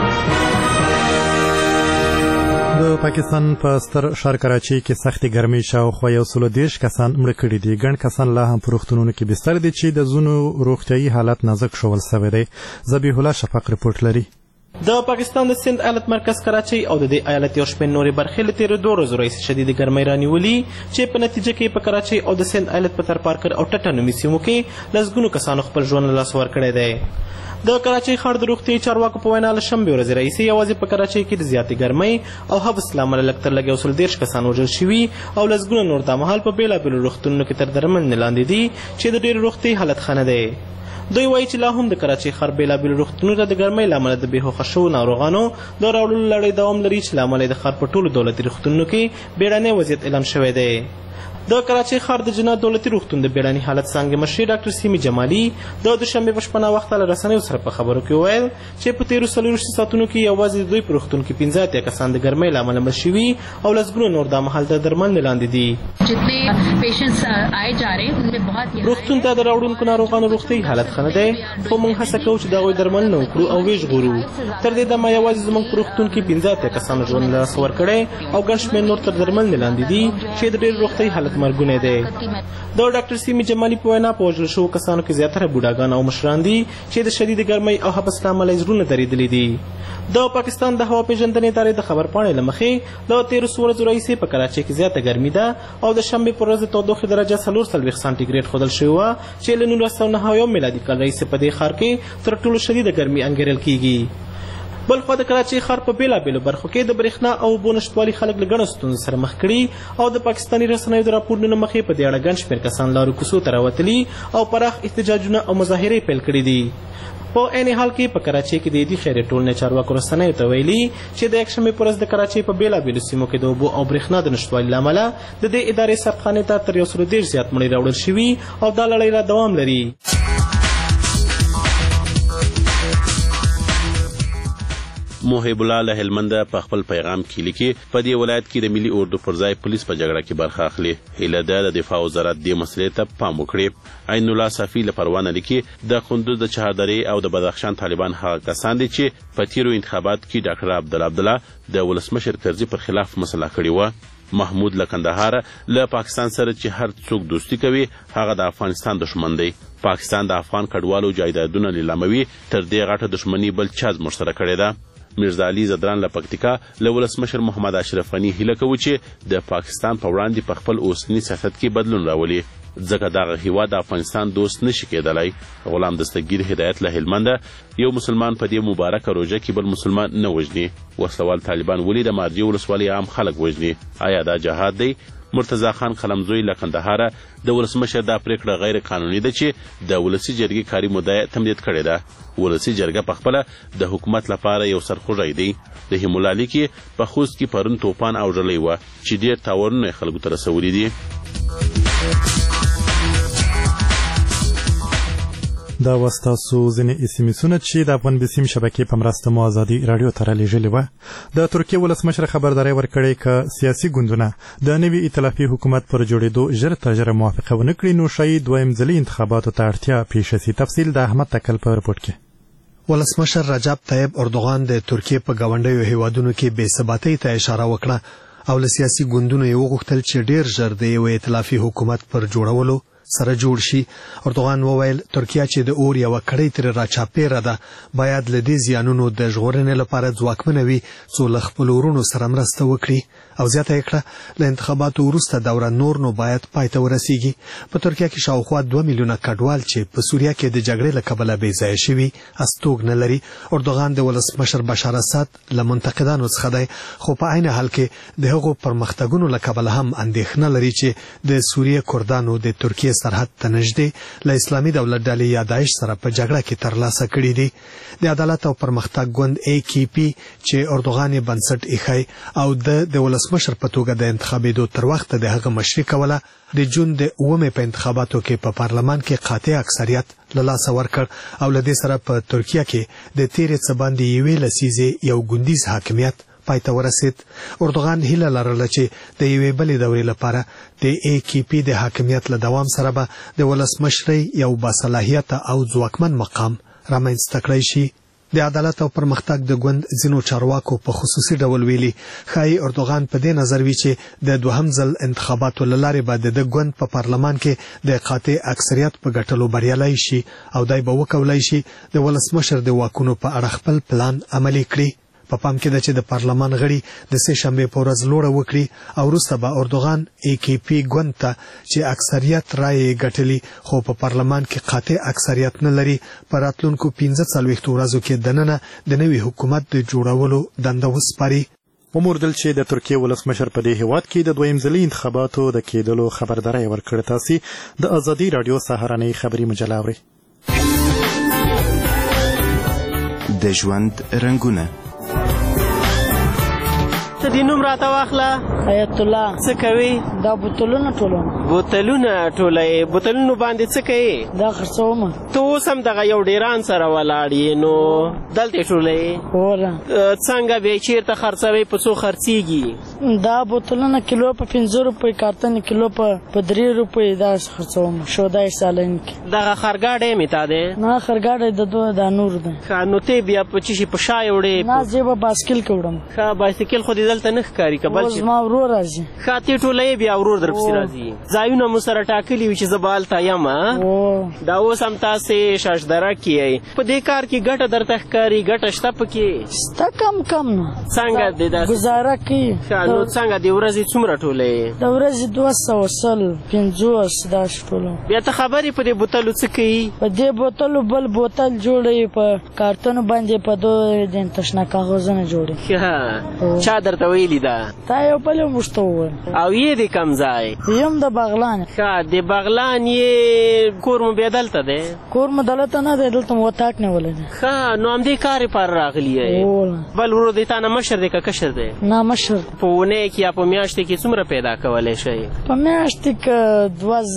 [SPEAKER 2] د پاکستان په ستر ښار کراچۍ کې سختې ګرمۍ شاوخوا 130 کسان مړه کړي دي. ګڼ کسان لا هم په روغتونونو کې بستر دي چې د ځینو روغتیایي حالت نازک ښوول سوی دی. ذبیح الله شفق رپورټ لري.
[SPEAKER 20] د پاکستان د سند ایالت مرکز کراچۍ او د دې ایالت یو شمېر نورې برخې له تېرو 2 ورځو راهیسې شدیدې ګرمۍ رانیولي چې په نتیجه کې په کراچۍ او د سند ایالت په ترپارکر او ټټه نومي سیمو کې لسګونو کسانو خپل ژوند له لاسه ورکړی دی. د کراچۍ ښار د روغتیایي چارواکو په وینا له شنبې ورځې راهیسې یوازې په کراچۍ کې د زیاتې ګرمۍ او حبس له امله لږ تر لږه 130 کسان وژل شوي او لسګونه نور دا مهال په بېلابېلو روغتونونو کې تر درملنې لاندې دي چې د ډېرو روغتیایي حالت ښه نه دی. دوی وایي چې لا هم د کراچۍ ښار بېلابېلو روغتونونو ته د ګرمۍ له امله د بېهوښه شوو ناروغانو د راوړلو لړۍ دوام لري چې له امله یې د ښار په ټولو دولتي روغتونونو کې بیړنی وضعیت اعلان شوی دی. د کراچۍ ښار د جنات دولتي روغتون د بیړني حالت څانګې مشر ډاکټر سیمي جمالي د دوشنبې په شپه ناوخته له رسنیو سره په خبرو کې وویل چې په تېرو 24 ساعتونو کې یوازې د دوی په روغتون کې 15 کسان د ګرمۍ له امله مړه شوي او لسګونه نور دا مهال د درملنې لاندې دي. روغتون ته د راوړونکو ناروغانو روغتیایي حالت ښه نه دی خو موږ هڅه کوو چې د هغوی درملنه وکړو او ویې ژغورو. تر دې دمه یوازې زموږ په روغتون کې 15 کسانو ژوند له لاسه ورکړی او ګڼ شمېر نور تر درملنې لاندې دي چې د ډېر روغتیایي حالت مرګونی دی. د ډاکټر سیمي جمالي په وینا په وژل شوو کسانو کې زیاتره بوډاګان او مشران دي چې د شدید ګرمۍ او حبس له امله یې زړونه درېدلي دي. د پاکستان د هوا پیژندنې ادارې د خبرپاڼې له مخې له 13 ورځو راهیسې په کراچۍ کې زیاته ګرمي ده او د شنبې پر ورځ د تودوخې درجه 44 سانتي ګریډ ښودل شوې وه چې له 1999 میلادي کال راهیسې په دې ښار کې تر ټولو شدیده ګرمي انګېرل کېږي. بلخوا د کراچۍ ښار په بېلابېلو برخو کې د برېښنا او اوبو نشتوالي خلک له ګڼو ستونزو سره مخ کړي او د پاکستاني رسنیو د راپورونو مخې په دې اړه ګڼ شمېر کسان لارو کوڅو ته راوتلي او پراخ احتجاجونه او مظاهرې پیل کړي دي. په عین حال کې په کراچۍ کې د دې خیریه ټولنې چارواکو رسنیو ته ویلي چې د یکشنبې په ورځ د کراچۍ په بېلابېلو سیمو کې د اوبو او برېښنا د نشتوالي له امله د دې ادارې سرخانې ته تر 130 زیات مړي راوړل شوي او دا لړۍ لا دوام لري.
[SPEAKER 1] محب الله له هلمند په خپل پیغام کې لیکي په دې ولایت کې د ملي اردو پر ځای پولیس په جګړه کې برخه اخلي. هیله ده د دفاع وزارت دې مسلې ته پام وکړي. عین الله صفي له پروانه لیکي د کندوز د چهاردرې او د بدخشان طالبان هغه کسان دي چې په تیرو انتخابات کې ډاکټر عبدالله د ولسمشر کرزي پر خلاف مسله کړې وه. محمود له کندهار له پاکستان سره چې هر څوک دوستی کوي هغه د افغانستان دشمن دی. پاکستان د افغان کډوالو جایدادونه لیلاموي، تر دې غټه دشمنی بل چا زموږ سره کړې ده. میرزا علي زدران له پکتیکا له ولسمشر محمد اشرف غني هیله کوي چې د پاکستان په وړاندې په خپل اوسني سیاست کې بدلون راولي، ځکه دغه هیواد د افغانستان دوست نشي کېدلی. غلام دستگیر هدایت له هلمنده یو مسلمان په دې مبارکه روژه کې بل مسلمان نه وژني. وسلوال طالبان ولې د مارجې ولسوالۍ عام خلک وژني؟ آیا دا جهاد دی؟ مرتضی خان قلمزوی له کندهاره د ولسمشر دا پریکړه غیر قانوني ده چې د ولسي جرګې کاري مدعا تمدید کړې ده. ولسي جرګه په خپله د حکومت لپاره یو سرخوږی دی. د هیمولا لیکي په خوست کې پرون توپان او ډلۍ وه چې ډېر تاوانونه یې خلکو ته رسولي دي.
[SPEAKER 2] دا وستاسو ځینې اسمسونه چې د افغان بسیم شبکې په مرسته مو ازادي رادیو ته رالیږلي وه. د ترکیې ولسمشر خبرداری ورکړی که سیاسي ګوندونه د نوي ائتلافي حکومت پر جوړېدو ژر تر ژره موافقه ونه کړي نو ښایي دویم ځلي انتخاباتو ته اړتیا پیښه سي. تفصیل د احمد تکل په رپورټ کې.
[SPEAKER 8] ولسمشر رجب طیب اردوغان د ترکیې په ګاونډیو هیوادونو کې بې ثباتۍ ته اشاره وکړه او له سیاسي ګوندونو یې وغوښتل چې ډېر ژر د یو ائتلافي حکومت پر جوړولو سره جوړ شي. اردوغان وویل ترکیه چې د اور یوه کړۍ ترې راچاپېره ده باید له دې زیانونو د ژغورنې لپاره ځواکمنه وي څو له خپلو وروڼو سره مرسته وکړي او زیاته یې کړه له انتخاباتو وروسته دوره نور نو باید پای ته ورسیږي. په ترکیه کې شاوخوا 2 میلیونه کډوال چې په سوریه کې د جګړې له کبله بې ځایه شوي استوګ نه لري. اردوغان د ولسمشر بشار اسد له منتقدانو څخه دی خو په عین حال کې د هغو پرمختګونو له کبله هم اندېښنه لري چې د سوریې کردانو د ترکیې سرحد ته نږدې له اسلامي دولت ډلې یا داعش سره په جګړه کې ترلاسه کړي دي. د عدالت او پرمختګ ګوند AKP چې اردوغان یې بنسټ ایښی او د ولسمشر په توګه د انتخابېدو تر وخته د هغه مشري کوله د جون د 9 په انتخاباتو کې په پارلمان کې قاطع اکثریت له لاسه ورکړ او له دې سره په ترکیه کې د تیرې څه باندې یوې لسیزې یو ګوندیز حاکمیت پای ته ورسید. اردوغان هیله لرله چې د یوې بلې دورې لپاره د AKP د حاکمیت له دوام سره به د ولسمشرۍ یو باصلاحیته او ځواکمن مقام رامنځته کړی شي. د عدالت او پرمختګ د ګوند ځینو چارواکو په خصوصي ډول ویلي ښایي اردوغان په دې نظر وي چې د دوهم ځل انتخاباتو له لارې به د ګوند په پارلمان کې د قاطع اکثریت په ګټلو بریالی شي او دی به وکولی شي د ولسمشر د واکونو په اړه خپل پلان عملي کړي. په پام کې ده چې د پارلمان غړي د سه شنبې په ورځ لوړه وکړي او وروسته به اردوغان AKP ګوند ته چې اکثریت رایې ګټلي خو په پارلمان کې قاطع اکثریت نه لري په راتلونکو 45 ورځو کې دننه د نوي حکومت د جوړولو دنده وسپاري.
[SPEAKER 2] وموردل چې د ترکیې ولسمشر په دې هیواد کې د دویم ځلي انتخاباتو د کېدلو خبرداری ورکړې. تاسې د ازادي رادیو سهارنۍ خبري مجله اورئ.
[SPEAKER 21] د ژوند رنګونه
[SPEAKER 20] ته دې نوم راته واخله.
[SPEAKER 7] حیات الله.
[SPEAKER 20] څه کوي؟
[SPEAKER 7] دا بوتلونه ټولوم.
[SPEAKER 20] بوتلونه ټولوې؟ بوتلونو باندې څه کوي؟
[SPEAKER 7] دا خرڅوم.
[SPEAKER 20] ته اوس هم دغه یو ډیران سره ولاړ یې نو دلته ټولوې؟
[SPEAKER 7] هوره.
[SPEAKER 20] څنګه بیا چېرته خرڅوې؟ په څو خرڅېږي؟
[SPEAKER 7] دا بوتلونه کیلو په 50 روپۍ، کارتن کیلو په 3 روپۍ داسې خرڅوم. شودای سالن کې
[SPEAKER 20] دغه خرګاډی مې تا دی؟
[SPEAKER 7] نه خرګاډی د نور دی.
[SPEAKER 20] ښه نو ته بیا په څه شي په شا یې وړې؟
[SPEAKER 7] نه زه به باسکل کې وړم.
[SPEAKER 20] ښه بایسکل خو دې دلته نه ښکاري که بل
[SPEAKER 7] شي؟ زما ورور راځي.
[SPEAKER 20] ښه ته ټولوې بیا ورور در پسې راځي. ځایونه مو سره ټاکلي وي چې زه به هلته یم. دا اوس هم تاسې شاشدره کې یئ. په دې کار کې ګټه درته ښکاري؟ ګټه شته پکې؟
[SPEAKER 7] شته کم نه.
[SPEAKER 20] څنګه دې داسې
[SPEAKER 7] ګزاره کوي؟
[SPEAKER 20] ښه نو څنګه د ورځې څومره ټولوې؟
[SPEAKER 7] د ورځې 250 داسې ټولوم.
[SPEAKER 20] بیا ته خبرې په دې بوتلو څه کوي؟
[SPEAKER 7] په دې بوتلو بل بوتل جوړوي، په کارتونو باندې په 2 تشنه کاغذونه جوړوي.
[SPEAKER 20] ښه چا درته
[SPEAKER 3] ویلی ده
[SPEAKER 7] تا یو بل مشته وویل
[SPEAKER 3] او یې د کوم ځای
[SPEAKER 7] یم د بغلان
[SPEAKER 3] ښه د بغلان یې کور مو بیا دلته دی
[SPEAKER 7] کور مو دلته نه دی دلته مو وتاک نیولی دی
[SPEAKER 3] ښه نو همدې کار لپاره راغلی یې بل ورور د تا نه مشر دی که کشر دی
[SPEAKER 7] نه مشر
[SPEAKER 3] په اونۍ کې یا په میاشتې کې څومره پیدا کولی شئ
[SPEAKER 7] په میاشتې که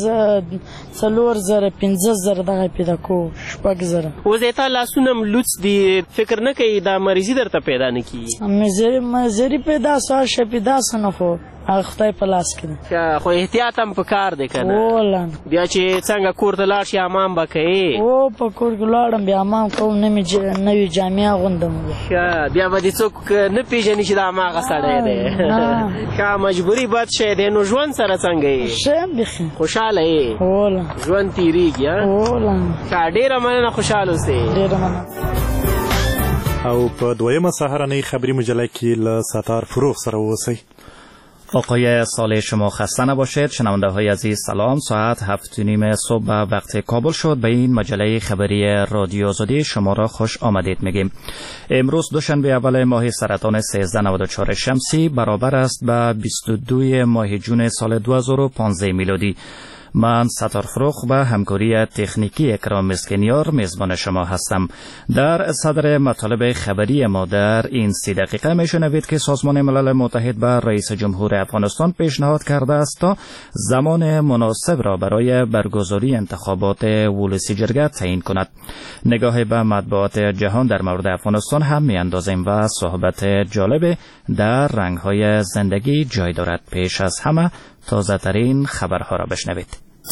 [SPEAKER 7] 4,000 5,000 دغه پیدا کوو 6,000
[SPEAKER 3] اوس د تا لاسونه م لوڅ دي فکر نه کوي دا مریضي درته پیدا نه کېږي
[SPEAKER 7] مزري پیدا سو هر شی پیدا سو نه خو هغه خدای په لاس کې
[SPEAKER 3] ده خو احتیاط هم پکار دی که
[SPEAKER 7] نه
[SPEAKER 3] بیا چې څنګه کور ته لاړ شي حمام به کوې
[SPEAKER 7] او په کور کې لاړم بیا حمام کوم نوې جامې اغوندم
[SPEAKER 3] ښه بیا به دې څوک نه پېژني چې دا هماغه سړی دی ښه مجبوري بد شی دی نو ژوند سره څنګه یې
[SPEAKER 7] ښه یم بیخي
[SPEAKER 3] خوشحاله یې ژوند تېرېږي ښه ډېره مننه خوشحاله اوسې
[SPEAKER 7] ډېره مننه
[SPEAKER 2] او په دویمه سهارنۍ خبری مجله کې له ستار فروغ سره اوسئ.
[SPEAKER 22] آقای صالح شما خسته نباشید. شنونده های عزیز سلام. ساعت 7:30 صبح به وقت کابل شد. به این مجله خبری رادیو آزادی شما را خوش آمدید میگیم. امروز دوشنبه اول ماه سرطان 1394 شمسی برابر است به 22 ماه جون سال 2015 میلادی. من ستار فروغ به همکاری تکنیکی اکرام مسکنیار میزبان شما هستم. در صدر مطالب خبری ما در این 30 دقیقه میشنوید که سازمان ملل متحد به رئیس جمهور افغانستان پیشنهاد کرده است تا زمان مناسب را برای برگزاری انتخابات ولسی جرگه تعیین کند. نگاه به مطبوعات جهان در مورد افغانستان هم میاندازیم و صحبت جالب در رنگ‌های زندگی جای دارد. پیش از همه تازه ترین خبرها را بشنوید.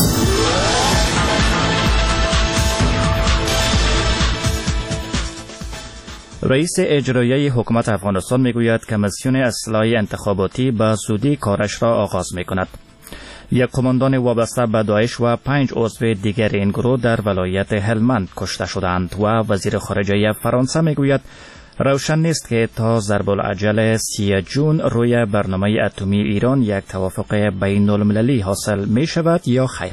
[SPEAKER 22] رئیس اجرایی حکومت افغانستان میگوید کمیسیون اصلاح انتخاباتی به زودی کارش را آغاز میکند. یک قماندان وابسته به داعش و 5 عضو دیگر این گروه در ولایت هلمند کشته شدند و وزیر خارجه فرانسه میگوید روشن نیست که تا ضرب العجل 30 جون روی برنامه اتمی ایران یک توافق بین المللی حاصل می شود یا خیر.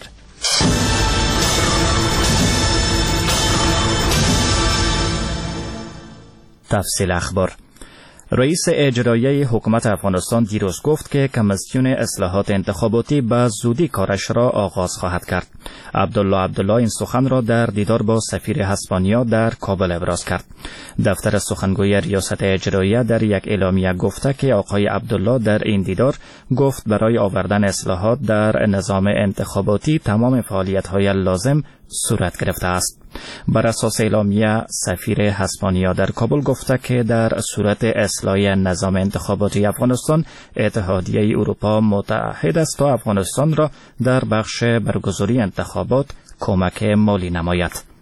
[SPEAKER 22] تفصیل اخبار. رئیس اجرایی حکومت افغانستان دیروز گفت که کمیسیون اصلاحات انتخاباتی به زودی کارش را آغاز خواهد کرد. عبدالله این سخن را در دیدار با سفیر اسپانیا در کابل ابراز کرد. دفتر سخنگوی ریاست اجرایی در یک اعلامیه گفته که آقای عبدالله در این دیدار گفت برای آوردن اصلاحات در نظام انتخاباتی تمام فعالیت‌های لازم صورت گرفته است. بر اساس اعلامیه سفیر اسپانیا در کابل گفته که در صورت اصلاح نظام انتخاباتی افغانستان اتحادیه اروپا متعهد است تا افغانستان را در بخش برگزاری انتخابات کمک مالی نماید.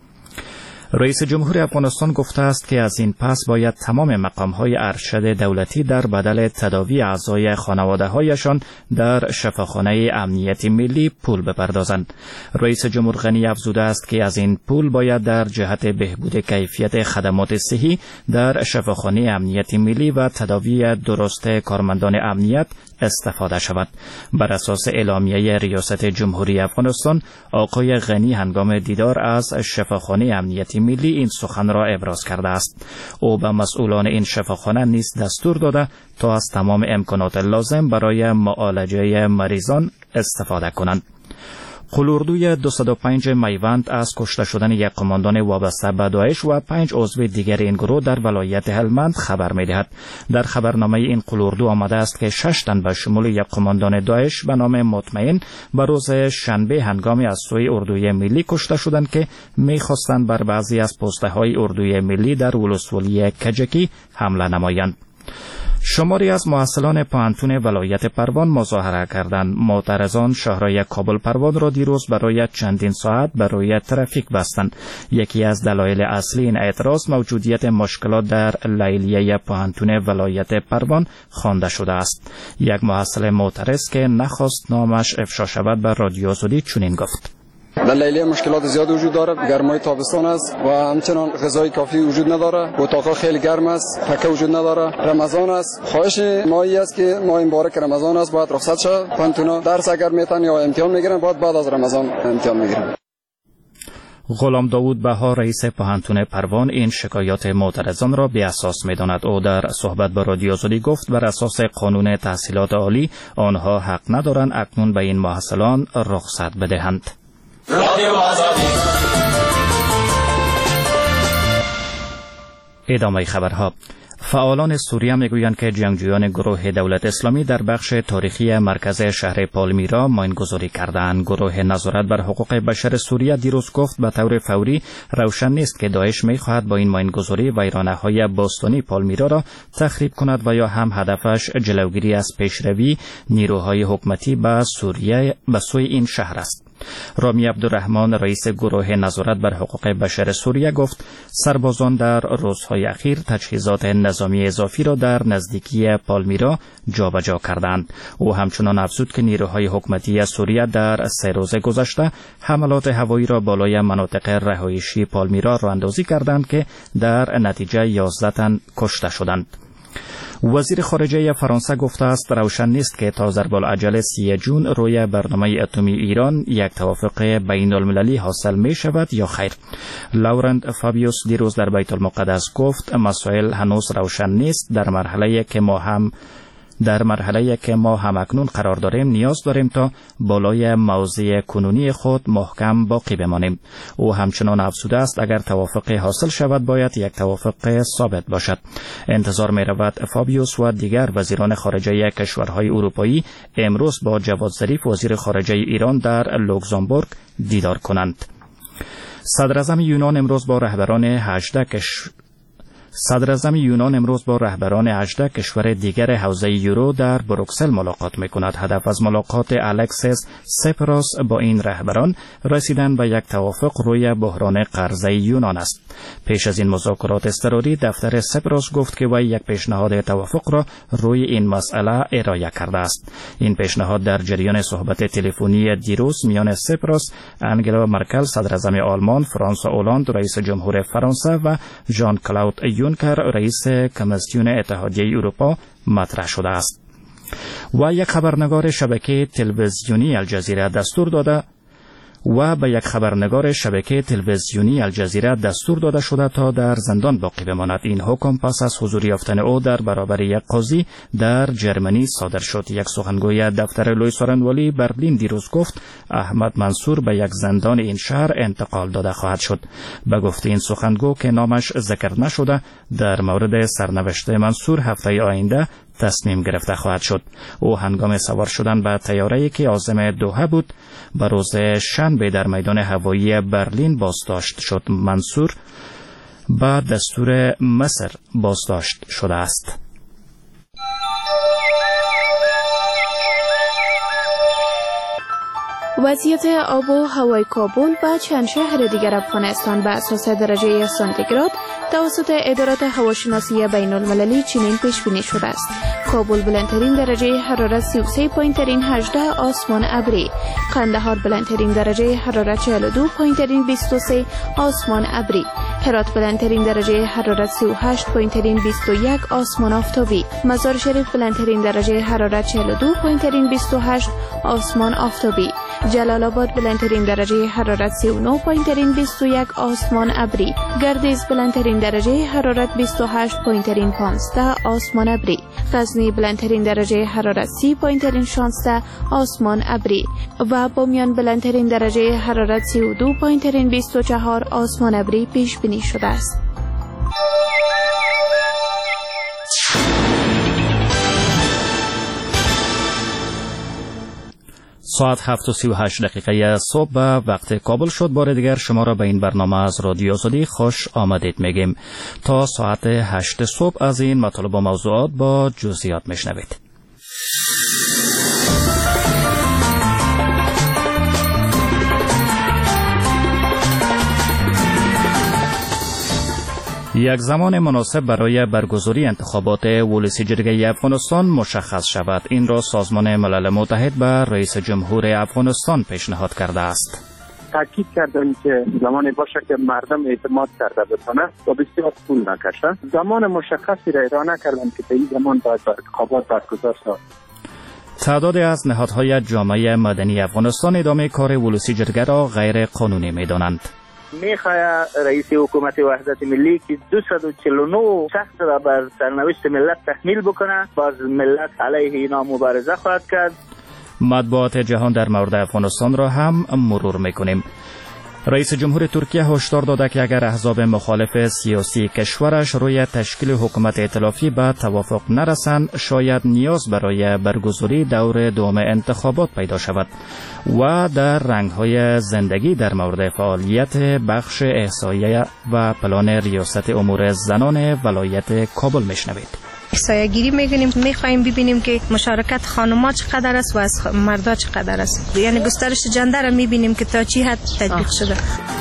[SPEAKER 22] رئیس جمهور افغانستان گفته است که از این پس باید تمام مقام‌های ارشد دولتی در بدل تداوی اعضای خانواده‌هایشان در شفاخانه امنیتی ملی پول بپردازند. رئیس جمهور غنی افزوده است که از این پول باید در جهت بهبود کیفیت خدمات صحی در شفاخانه امنیتی ملی و تداوی درست کارمندان امنیت استفاده شود. بر اساس اعلامیه ریاست جمهوری افغانستان، آقای غنی هنگام دیدار از شفاخانه امنیتی ملی این سخن را ابراز کرده است. او به مسئولان این شفاخانه نیز دستور داده تا از تمام امکانات لازم برای معالجه مریضان استفاده کنند. قلوردوی 205 میوند از کشته شدن یک قماندان وابسته به داعش و 5 عضو دیگر این گروه در ولایت هلمند خبر می‌دهد. در خبرنامه این قلوردو آمده است که 6 تن به شمول یک قماندان داعش به نام مطمئن به روز شنبه هنگامی از سوی اردوی ملی کشته شدند که می‌خواستند بر بعضی از پست‌های اردوی ملی در ولسوالی کجکی حمله نمایند. شماری از محصلان پوهنتون ولایت پروان مظاهره کردند. معترضان شاهراه کابل پروان را دیروز برای چندین ساعت برای ترافیک بستند. یکی از دلایل اصلی این اعتراض موجودیت مشکلات در لیلیه پوهنتون ولایت پروان خوانده شده است. یک محصل معترض که نخواست نامش افشا شود به رادیو آزادی چنین گفت:
[SPEAKER 23] در لیلیه مشکلات زیاد وجود دارد. گرمای تابستان است و همچنان غذای کافی وجود نداره. اتاق خیلی گرم است. تکه وجود نداره. رمضان است. خواهش ما است که ماه مبارک رمضان است باید رخصت شود. پانتونا درس اگر میتن یا امتحان میگیرن باید بعد از رمضان امتحان میگیرن.
[SPEAKER 22] غلام داوود بها رئیس پوهنتون پروان این شکایات معترضان را بی اساس می‌داند. او در صحبت با رادیو آزادی گفت بر اساس قانون تحصیلات عالی آنها حق ندارند اکنون به این محصلان رخصت بدهند. ادامه خبرها. فعالان سوریه میگویند که جنگجویان گروه دولت اسلامی در بخش تاریخی مرکز شهر پالمیرا ماینگذاری کردند. گروه نظارت بر حقوق بشر سوریه دیروز گفت به طور فوری روشن نیست که داعش میخواهد با این ماینگذاری ویرانه‌های باستانی پالمیرا را تخریب کند و یا هم هدفش جلوگیری از پیشروی نیروهای حکومتی به سوریه به سوی این شهر است. رامی عبدالرحمن رئیس گروه نظارت بر حقوق بشر سوریه گفت سربازان در روزهای اخیر تجهیزات نظامی اضافی را در نزدیکی پالمیرا جابجا کردند. او همچنان افزود که نیروهای حکومتی سوریه در 3 روز گذشته حملات هوایی را بالای مناطق رهایشی پالمیرا راه‌اندازی کردند که در نتیجه 11 تن کشته شدند. وزیر خارجه فرانسه گفته است روشن نیست که تا ضرب‌العجل 30 جون روی برنامه اتمی ایران یک توافق بین المللی حاصل می شود یا خیر. لورنت فابیوس دیروز در بیت المقدس گفت مسائل هنوز روشن نیست. در مرحله که ما همکنون قرار داریم نیاز داریم تا بالای موضع کنونی خود محکم باقی بمانیم. او همچنان افزوده است اگر توافق حاصل شود باید یک توافق ثابت باشد. انتظار می رود فابیوس و دیگر وزیران خارجه کشورهای اروپایی امروز با جواد ظریف وزیر خارجه ایران در لوکزامبورگ دیدار کنند. صدر اعظم یونان امروز با رهبران 18 کشور دیگر حوزه یورو در بروکسل ملاقات می‌کند. هدف از ملاقات الکسیس سپراس با این رهبران رسیدن به یک توافق روی بحران قرضه یونان است. پیش از این مذاکرات اضطراری دفتر سپراس گفت که وی یک پیشنهاد توافق را روی این مسئله ارائه کرده است. این پیشنهاد در جریان صحبت تلفنی دیروز میان سپراس، انگلا مرکل صدر اعظم آلمان، فرانسوا اولاند رئیس جمهور فرانسه و ژان کلاود یونکر رئیس کمیسیون اتحادیه اروپا مطرح شده است. و یک خبرنگار شبکه تلویزیونی الجزیره دستور داده شده تا در زندان باقی بماند. این حکم پس از حضور یافتن او در برابر یک قاضی در جرمنی صادر شد. یک سخنگوی دفتر لوئیس آرنوالی برلین دیروز گفت احمد منصور به یک زندان این شهر انتقال داده خواهد شد. به گفته این سخنگو که نامش ذکر نشده در مورد سرنوشت منصور هفته آینده تصمیم گرفته خواهد شد. او هنگام سوار شدن به طیاره‌ای که عازم دوحه بود به روز شنبه در میدان هوایی برلین بازداشت شد. منصور به دستور مصر بازداشت شده است.
[SPEAKER 4] وضعیت آب و هوای کابل و چند شهر دیگر افغانستان به اساس درجه سانتیگراد توسط ادارات هواشناسی بین المللی چنین پیش بینی شده است. کابل بلندترین درجه حرارت 33 پایین ترین 18 آسمان ابری، قندهار بلندترین درجه حرارت 42 پایین ترین 23 آسمان ابری، هرات بلندترین درجه حرارت 38 پایین ترین 21 آسمان آفتابی، مزار شریف بلندترین درجه حرارت 42 پایین ترین 28 آسمان آفتابی، جلال آباد بلندترین درجه حرارت 39 پایین ترین 21 آسمان ابری، گردیز بلندترین درجه حرارت 28 پایین ترین 15 آسمان ابری، غزنی بلندترین درجه حرارت 30 پایین ترین 16 آسمان ابری و بامیان بلندترین درجه حرارت 32 پایین ترین 24 آسمان ابری پیش بینی شده است.
[SPEAKER 22] ساعت 7:38 صبح به وقت کابل شد. بار دیگر شما را به این برنامه از رادیو آزادی خوش آمدید میگیم. تا ساعت 8 صبح از این مطالب و موضوعات با جزئیات میشنوید. یک زمان مناسب برای برگزاری انتخابات ولسی جرگه افغانستان مشخص شود. این را سازمان ملل متحد به رئیس جمهور افغانستان پیشنهاد کرده است.
[SPEAKER 6] تاکید کردن که زمانی باشه که مردم اعتماد کرده بتونه و بسیار طول نکشه. زمان مشخصی را اعلام نکردن که به این زمان باید انتخابات برگزار شود.
[SPEAKER 22] تعدادی از نهادهای جامعه مدنی افغانستان ادامه کار ولسی جرگه را غیر قانونی می‌دانند.
[SPEAKER 9] میخواد رئیس حکومت وحدت ملی که 249 شخص را بر سرنوشت ملت تحمیل بکنه، باز ملت علیه اینا مبارزه خواهد کرد.
[SPEAKER 22] مطبوعات جهان در مورد افغانستان را هم مرور میکنیم. رئیس جمهور ترکیه هشدار داده که اگر احزاب مخالف سیاسی کشورش روی تشکیل حکومت ائتلافی به توافق نرسند، شاید نیاز برای برگزاری دور دوم انتخابات پیدا شود و در رنگ‌های زندگی در مورد فعالیت بخش احصایه و پلان ریاست امور زنان ولایت کابل میشنوید.
[SPEAKER 10] احصایه‌گیری میخوایم ببینیم که مشارکت خانم‌ها چقدر است و از مردا چقدر است، یعنی گسترش جندر را میبینیم که تا چی حد تطبیق شده.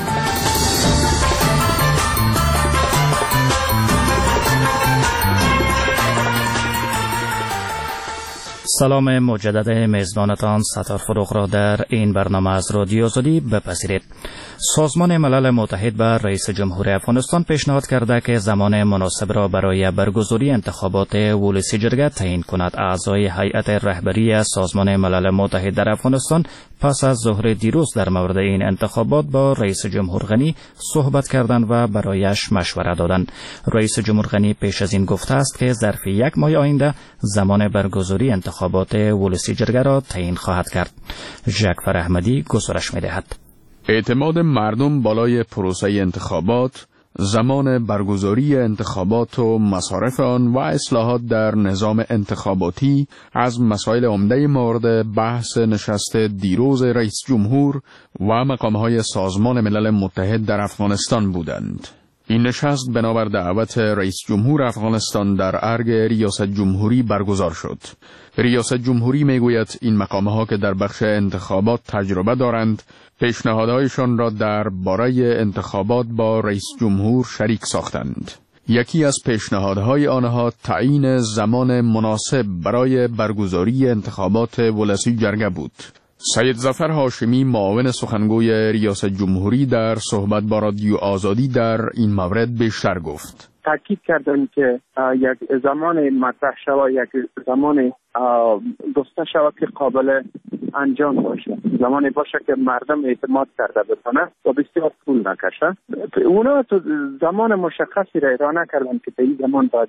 [SPEAKER 22] سلام مجدد میزبانتان ستار فروغ را در این برنامه از رادیو آزادی بپذیرید. سازمان ملل متحد به رئیس جمهور افغانستان پیشنهاد کرده که زمان مناسب را برای برگزاری انتخابات ولسی جرگه تعیین کند. اعضای هیئت رهبری سازمان ملل متحد در افغانستان پس از ظهر دیروز در مورد این انتخابات با رئیس جمهور غنی صحبت کردند و برایش مشوره دادند. رئیس جمهور غنی پیش از این گفته است که ظرف 1 ماه آینده زمان برگزاری انتخابات ولسی جرگه را تعیین خواهد کرد. ژکفر احمدی گزارش می‌دهد.
[SPEAKER 11] اعتماد مردم بالای پروسه انتخابات، زمان برگزاری انتخابات و مصارف آن و اصلاحات در نظام انتخاباتی از مسائل عمده مورد بحث نشست دیروز رئیس جمهور و مقامهای سازمان ملل متحد در افغانستان بودند. این نشست بنابر دعوت رئیس جمهور افغانستان در ارگ ریاست جمهوری برگزار شد. ریاست جمهوری میگوید این مقامها که در بخش انتخابات تجربه دارند، پیشنهادهایشان را در باره انتخابات با رئیس جمهور شریک ساختند. یکی از پیشنهادهای آنها تعیین زمان مناسب برای برگزاری انتخابات ولسی جرگه بود. سید ظفر هاشمی معاون سخنگوی ریاست جمهوری در صحبت با رادیو آزادی در این مورد بیشتر گفت.
[SPEAKER 6] تاکید کردن که یک زمان مطرح شود، یک زمان گفته شود که قابل انجام باشه، زمانی باشه که مردم اعتماد کرده بتونه و بسیار طول نکشه. اونا تو زمان مشخصی را اعلام نکردن که به این زمان باید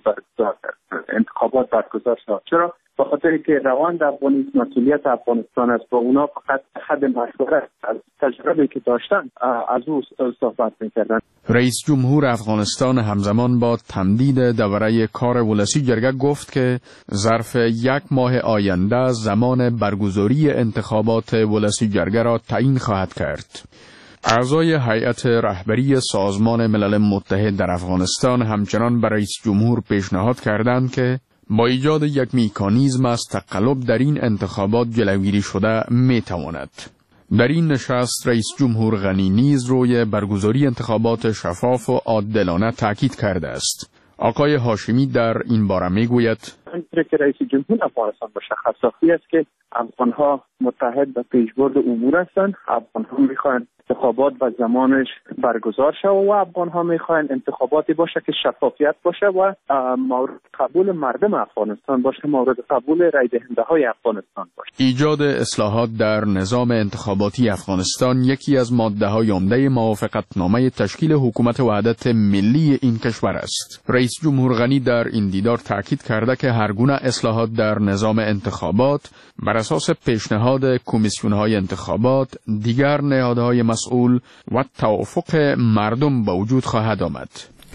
[SPEAKER 6] انتخابات برگزار شود. چرا؟ به خاطر که روند افغانستان مسئولیت افغانستان است و اونا فقط حد مشورت از تجربه که داشتن از او صحبت میکردن.
[SPEAKER 11] رئیس جمهور افغانستان همزمان با تمدید دوره کار ولسی جرگه گفت که ظرف 1 ماه آینده زمان برگزاری انتخابات ولسی جرگه را تعیین خواهد کرد. اعضای هیئت رهبری سازمان ملل متحد در افغانستان همچنان به رئیس جمهور پیشنهاد کردند که با ایجاد یک میکانیزم از تقلب در این انتخابات جلوگیری شده میتواند. در این نشست رئیس جمهور غنی نیز روی برگزاری انتخابات شفاف و عادلانه تاکید کرده است. آقای هاشمی در این باره میگوید
[SPEAKER 6] اینطور که رئیس جمهور افغانستان مشخص ساخته است که افغانها متحد به پیشبرد امور هستند. افغانها میخواهند انتخابات و زمانش برگزار شود و افغانها میخواهند انتخاباتی باشه که شفافیت باشه و مورد قبول مردم افغانستان باشه، مورد قبول رای دهنده های افغانستان باشه.
[SPEAKER 11] ایجاد اصلاحات در نظام انتخاباتی افغانستان یکی از ماده های عمده موافقتنامه تشکیل حکومت وحدت ملی این کشور است. رئیس جمهور غنی در این دیدار تاکید کرده که هر گونه اصلاحات در نظام انتخابات بر اساس پیشنهاد کمیسیون‌های انتخابات، دیگر نهادهای مسئول و توافق مردم به وجود خواهد آمد.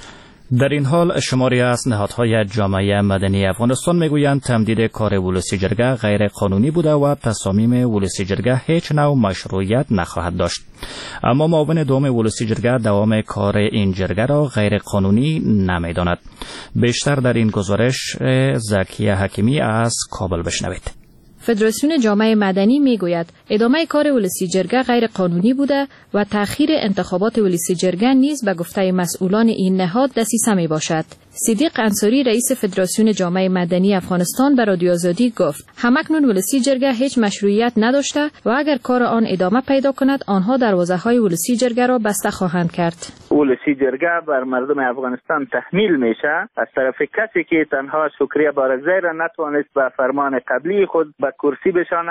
[SPEAKER 22] در این حال شماری از نهادهای جامعه مدنی افغانستان میگویند تمدید کار ولسی جرگه غیر قانونی بوده و تصامیم ولسی جرگه هیچ نوع مشروعیت نخواهد داشت. اما معاون دوم ولسی جرگه دوام کار این جرگه را غیر قانونی نمیداند. بیشتر در این گزارش زکیه حکیمی از کابل بشنوید.
[SPEAKER 24] فدراسیون جامعه مدنی میگوید ادامه کار ولسی جرگه غیر قانونی بوده و تأخیر انتخابات ولسی جرگه نیز به گفته مسئولان این نهاد دسیسه می باشد. صدیق انصاری رئیس فدراسیون جامعه مدنی افغانستان به رادیو آزادی گفت همکنون ولسی جرگه هیچ مشروعیت نداشته و اگر کار آن ادامه پیدا کند آنها دروازه‌های ولسی جرگه را بسته خواهند کرد.
[SPEAKER 9] ولسی جرگه بر مردم افغانستان تحمیل میشه از طرف کسی که تنها شکریه بارزی را نتوانست به فرمان قبلی خود به کرسی بشانه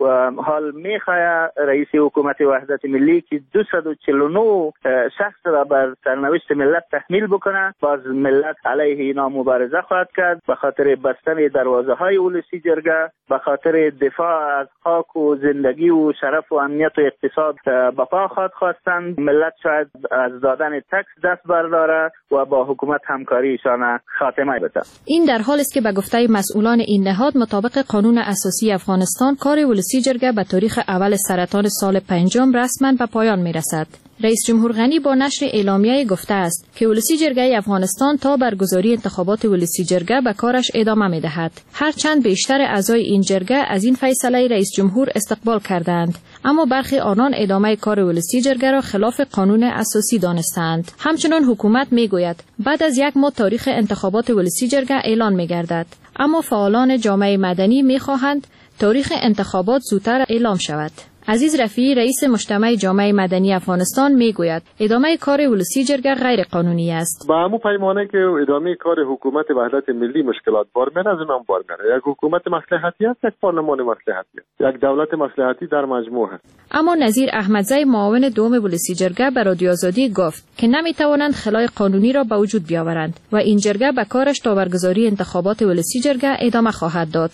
[SPEAKER 9] حال میخواهد رئیس حکومت وحدت ملی که 249 شخص را بر سرنوشت ملت تحمیل بکنه، باز ملت علیه اینا مبارزه خواهد کرد. به خاطر بستن دروازه های اولسی جرگه، به خاطر دفاع از خاک و زندگی و شرف و امنیت و اقتصاد به پا خواستند. ملت شاید از دادن تکس دست برداره و با حکومت همکاریشان خاتمه بده.
[SPEAKER 24] این در حالی است که به گفته مسئولان این نهاد مطابق قانون اساسی افغانستان کار ولسی جرگه به تاریخ اول سرطان سال 5 رسما به پایان میرسد. رئیس جمهور غنی با نشر اعلامیه گفته است که ولسی جرگه افغانستان تا برگزاری انتخابات ولسی جرگه به کارش ادامه می‌دهد. هرچند بیشتر اعضای این جرگه از این فیصله رئیس جمهور استقبال کردند، اما برخی آنان ادامه کار ولسی جرگه را خلاف قانون اساسی دانستند. همچنان حکومت میگوید بعد از یک ماه تاریخ انتخابات ولسی جرگه اعلان می‌گردد، اما فعالان جامعه مدنی می‌خواهند تاریخ انتخابات زودتر اعلام شود. عزیز رفیعی رئیس مجتمع جامعه مدنی افغانستان میگوید ادامه کار ولسی جرگه غیر قانونی است.
[SPEAKER 5] با همون پیمانه که ادامه کار حکومت وحدت ملی مشکلات بار میاد، از اونم بار میاد. یک حکومت مصلحتی است، یک پارلمان مصلحتی است، یک دولت مصلحتی در مجموع است.
[SPEAKER 24] اما نظیر احمدزی معاون دوم ولسی جرگه به رادیو آزادی گفت که نمیتوانند خلای قانونی را به وجود بیاورند و این جرگه به کارش تا برگزاری انتخابات ولسی جرگه ادامه خواهد داد.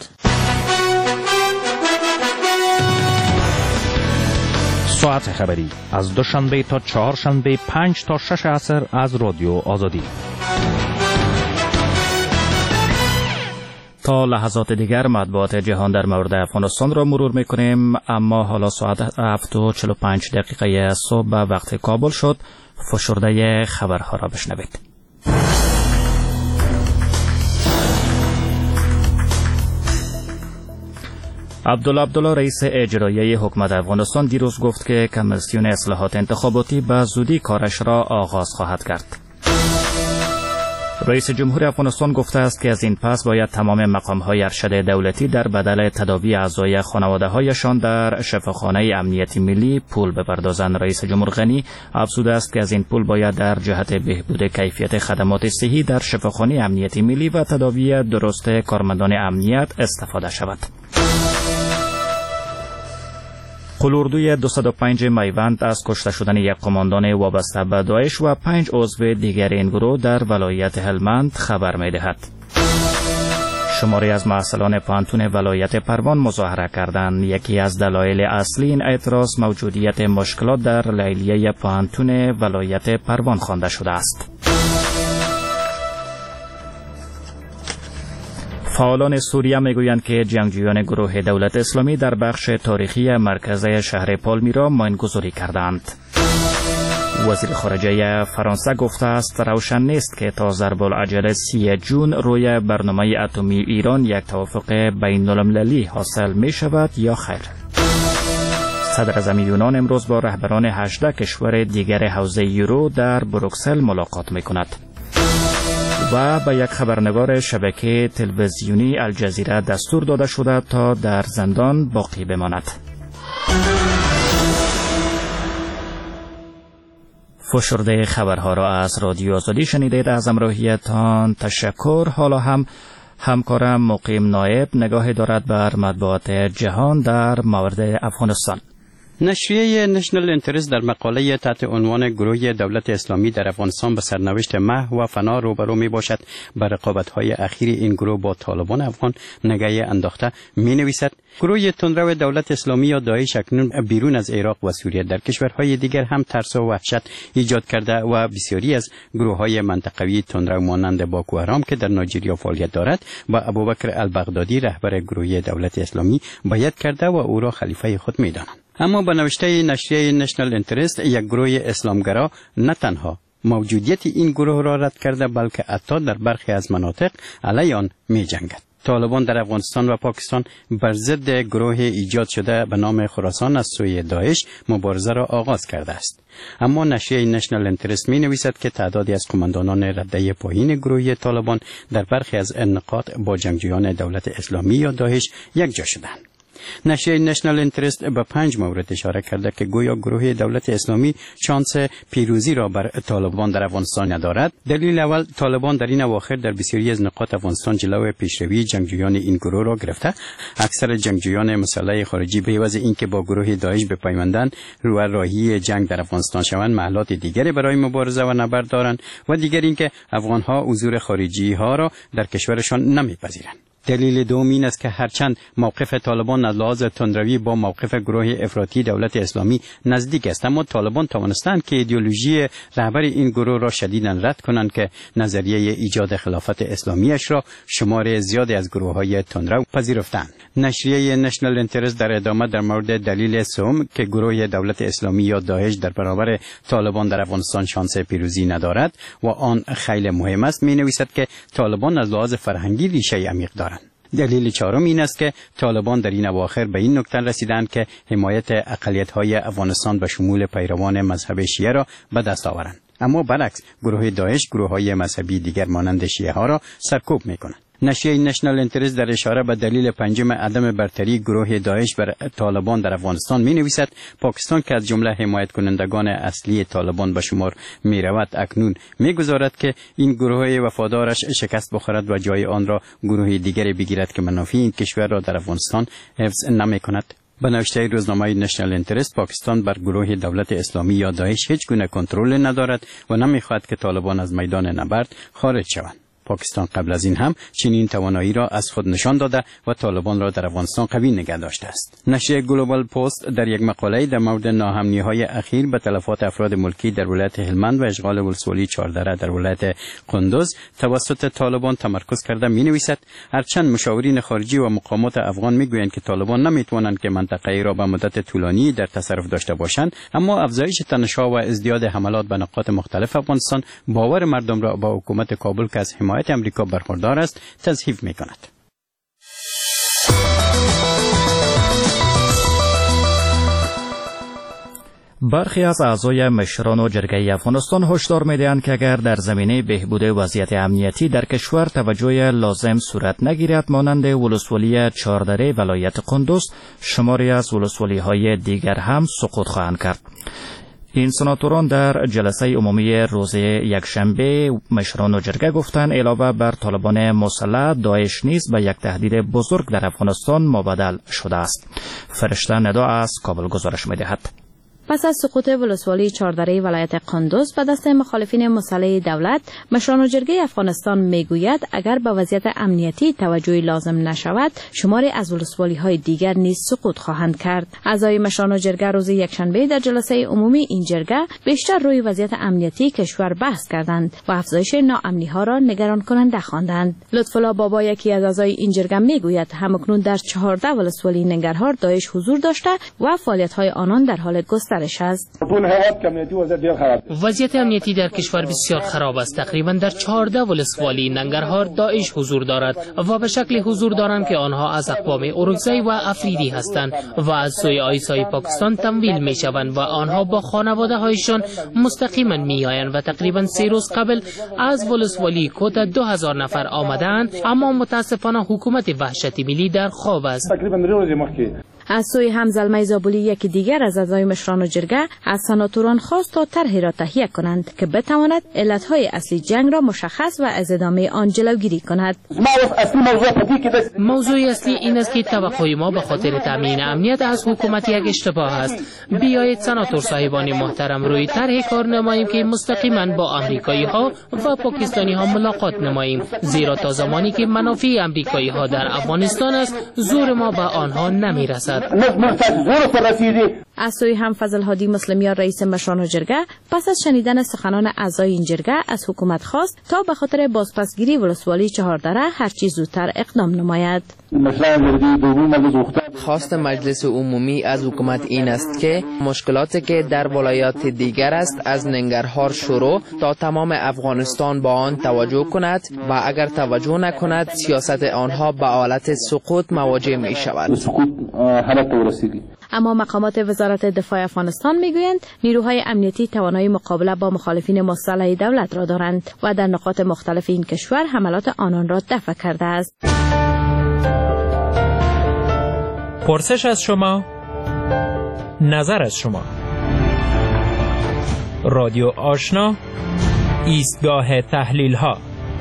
[SPEAKER 12] ساعت خبری از دوشنبه تا چهارشنبه 5 تا 6 عصر از رادیو آزادی. تا لحظات دیگر مطبوعات جهان در مورد افغانستان را مرور میکنیم، اما حالا ساعت 7:45 صبح به وقت کابل شد. فشرده خبرها را بشنوید. عبدالله رئیس اجرایی حکومت افغانستان دیروز گفت که کمیسیون اصلاحات انتخاباتی به زودی کارش را آغاز خواهد کرد. رئیس جمهور افغانستان گفته است که از این پس باید تمام مقام‌های ارشد دولتی در بدل تداوی اعضای خانواده‌هایشان در شفاخانه امنیتی ملی پول بپردازند. رئیس جمهور غنی افزوده است که از این پول باید در جهت بهبود کیفیت خدمات صحی در شفاخانه امنیتی ملی و تداوی درست کارمندان امنیت استفاده شود. قلوردوی 205 میوند از کشته شدن یک قماندان وابسته به داعش و 5 عضو دیگر این گروه در ولایت هلمند خبر می‌دهد. شماری از محصلان پانتون ولایت پروان مظاهره کردند. یکی از دلایل اصلی این اعتراض موجودیت مشکلات در لیلیه پانتون ولایت پروان خوانده شده است. فعالان سوریه میگویند که جنگجویان گروه دولت اسلامی در بخش تاریخی مرکزی شهر پالمیرا ماینگذاری کردند. وزیر خارجه فرانسه گفته است روشن نیست که تا ضرب العجل 30 جون روی برنامه اتمی ایران یک توافق بین المللی حاصل می شود یا خیر. صدر اعظم یونان امروز با رهبران 18 کشور دیگر حوزه یورو در بروکسل ملاقات می کند. و به یک خبرنگار شبکه تلویزیونی الجزیره دستور داده شده تا در زندان باقی بماند. فشرده خبرها را از رادیو آزادی شنیدید. از همراهیتان تشکر. حالا هم همکارم مقیم نایب نگاهی دارد بر مطبوعات جهان در مورد افغانستان.
[SPEAKER 13] نشریه نشنل انترست در مقاله تحت عنوان گروه دولت اسلامی در افغانستان به سرنوشت محو و فنا روبرو می باشد بر رقابت‌های اخیر این گروه با طالبان افغان نگاه انداخته می نویسد گروه تندرو دولت اسلامی یا داعش اکنون بیرون از عراق و سوریه در کشورهای دیگر هم ترس و وحشت ایجاد کرده و بسیاری از گروه‌های منطقوی تندرو مانند باکو حرام که در نایجریا فعالیت دارد و ابوبکر البغدادی رهبر گروه دولت اسلامی بیعت کرده و او را خلیفه خود می دانند. اما به نوشته نشریه نشنل انترست یک گروه اسلامگرا نه تنها موجودیت این گروه را رد کرده بلکه حتی در برخی از مناطق علیه آن می جنگد. طالبان در افغانستان و پاکستان بر ضد گروه ایجاد شده به نام خراسان از سوی داعش مبارزه را آغاز کرده است. اما نشریه نشنل انترست می نویسد که تعدادی از قماندانان رده پایین گروه طالبان در برخی از نقاط با جنگجویان دولت اسلامی یا داعش یک جا شدند. نشریه نشنال اینترست به 5 مورد اشاره کرده که گویا گروه دولت اسلامی شانس پیروزی را بر طالبان در افغانستان ندارد. دلیل اول، طالبان در این اواخر در بسیاری از نقاط افغانستان جلوی پیشروی جنگجویان این گروه را گرفته. اکثر جنگجویان مسلح خارجی به عوض اینکه با گروه داعش بپیوندند رو راهی جنگ در افغانستان شوند، محلات دیگری برای مبارزه و نبرد دارند و دیگر اینکه افغانها حضور خارجی ها را در کشورشان نمیپذیرند. دلیل دوم این است که هرچند موقف طالبان از لحاظ تندروی با موقف گروه افراطی دولت اسلامی نزدیک است، اما طالبان توانستند که ایدئولوژی رهبر این گروه را شدیداً رد کنند که نظریه ایجاد خلافت اسلامیش را شمار زیادی از گروه‌های تندرو پذیرفتند. نشریه نشنال اینترست در ادامه در مورد دلیل سوم که گروه دولت اسلامی یا داعش در برابر طالبان در افغانستان شانس پیروزی ندارد و آن خیلی مهم است، می‌نویسد که طالبان از لحاظ فرهنگی ریشه عمیق دارند. دلیل چهارم این است که طالبان در این اواخر به این نکته رسیدند که حمایت اقلیت‌های افغانستان به شمول پیروان مذهب شیعه را به دست آورند، اما برعکس گروه داعش گروه‌های مذهبی دیگر مانند شیعه ها را سرکوب می‌کنند. نشریه نشنال اینترست در اشاره به دلیل پنجم عدم برتری گروه داعش بر طالبان در افغانستان می نویسد پاکستان که از جمله حمایت کنندگان اصلی طالبان به شمار می رود، اکنون می گذارد که این گروه وفادارش شکست بخورد و جای آن را گروه دیگری بگیرد که منافع این کشور را در افغانستان حفظ نمی کند. به نوشته روزنامه نشنال اینترست، پاکستان بر گروه دولت اسلامی یا داعش هیچ گونه کنترل ندارد و نمی‌خواهد که طالبان از میدان نبرد خارج شوند. پاکستان قبل از این هم چنین توانایی را از خود نشان داده و طالبان را در افغانستان قوی نگه داشته است. نشریه گلوبال پست در یک مقاله در مورد ناامنی‌های اخیر به تلفات افراد ملکی در ولایت هلمند و اشغال ولسوالی چهاردره در ولایت قندوز توسط طالبان تمرکز کرده می‌نویسد هرچند مشاورین خارجی و مقامات افغان می‌گویند که طالبان نمی‌توانند که منطقه‌ای را به مدت طولانی در تصرف داشته باشند، اما افزایش تنش‌ها و ازدیاد حملات به نقاط مختلف افغانستان باور مردم را با حکومت کابل که از حمایت امریکا برخوردار است تضعیف می‌کند.
[SPEAKER 22] برخی از اعضای مشران و جرگه افغانستان هشدار می‌دهند که اگر در زمینه بهبود وضعیت امنیتی در کشور توجه لازم صورت نگیرد، مانند ولسوالی چهاردره ولایت قندوز، شماری از ولسوالی‌های دیگر هم سقوط خواهند کرد. این سناتوران در جلسه عمومی روز یکشنبه مشران و جرگه گفتند علاوه بر طالبان مسلح، داعش نیز به یک تهدید بزرگ در افغانستان مبدل شده است. فرشته ندا از کابل گزارش می‌دهد.
[SPEAKER 24] پس از سقوط ولسوالی چهاردره ولایت قندوز به دست مخالفین مسلح دولت، مشران و جرگه افغانستان میگوید اگر به وضعیت امنیتی توجهی لازم نشود، شماری از ولسوالی‌های دیگر نیز سقوط خواهند کرد. اعضای مشران و جرگه روز یکشنبه در جلسه عمومی این جرگه بیشتر روی وضعیت امنیتی کشور بحث کردند و افزایش ناامنی‌ها را نگران کننده خواندند. لطف‌الله بابا، یکی از اعضای این جرگه میگوید همکنون در 14 ولسوالی ننگرهار داعش حضور داشته و فعالیت‌های آنان در حال گسترش است.
[SPEAKER 14] وضعیت امنیتی در کشور بسیار خراب است. تقریبا در 14 ولسوالی ننگرهار داعش حضور دارد و به شکل حضور دارند که آنها از اقوام اورکزی و افریدی هستند و از سوی آیسای پاکستان تمویل می شوند و آنها با خانواده هایشان مستقیما می آیند و تقریبا 3 روز قبل از ولسوالی کوتا 2000 نفر آمدند، اما متاسفانه حکومت وحشت ملی در خواب است.
[SPEAKER 24] از سوی هم زلمه زابلی، یکی دیگر از اعضای مشران و جرگه، از سناتوران خواست تا طرحی را تهیه کنند که بتواند علتهای اصلی جنگ را مشخص و از ادامه آن جلوگیری کند.
[SPEAKER 14] موضوع اصلی این است که توقع ما به خاطر تامین امنیت از حکومت یک اشتباه است. بیایید سناتور صاحبان محترم روی طرح کار نماییم که مستقیما با آمریکایی ها و پاکستانی ها ملاقات نماییم، زیرا تا زمانی که منافع آمریکایی ها در افغانستان است، زور ما به آنها نمی رسد.
[SPEAKER 24] از سوی هم فضل هادی مسلمیان، رئیس مشران و جرگه، پس از شنیدن سخنان اعضای این جرگه از حکومت خواست تا به خاطر بازپسگیری ولسوالی چهاردره هرچی زودتر اقدام نماید.
[SPEAKER 15] خواست مجلس عمومی از حکومت این است که مشکلاتی که در ولایات دیگر است از ننگرهار شروع تا تمام افغانستان با آن توجه کند و اگر توجه نکند سیاست آنها به حالت سقوط مواجه می شود.
[SPEAKER 24] اما مقامات وزارت دفاع افغانستان میگویند نیروهای امنیتی توانایی مقابله با مخالفین مسلح دولت را دارند و در نقاط مختلف این کشور حملات آنان را دفع کرده است.
[SPEAKER 16] پرسش از شما، نظر از شما. رادیو آشنا، ایستگاه تحلیل ها.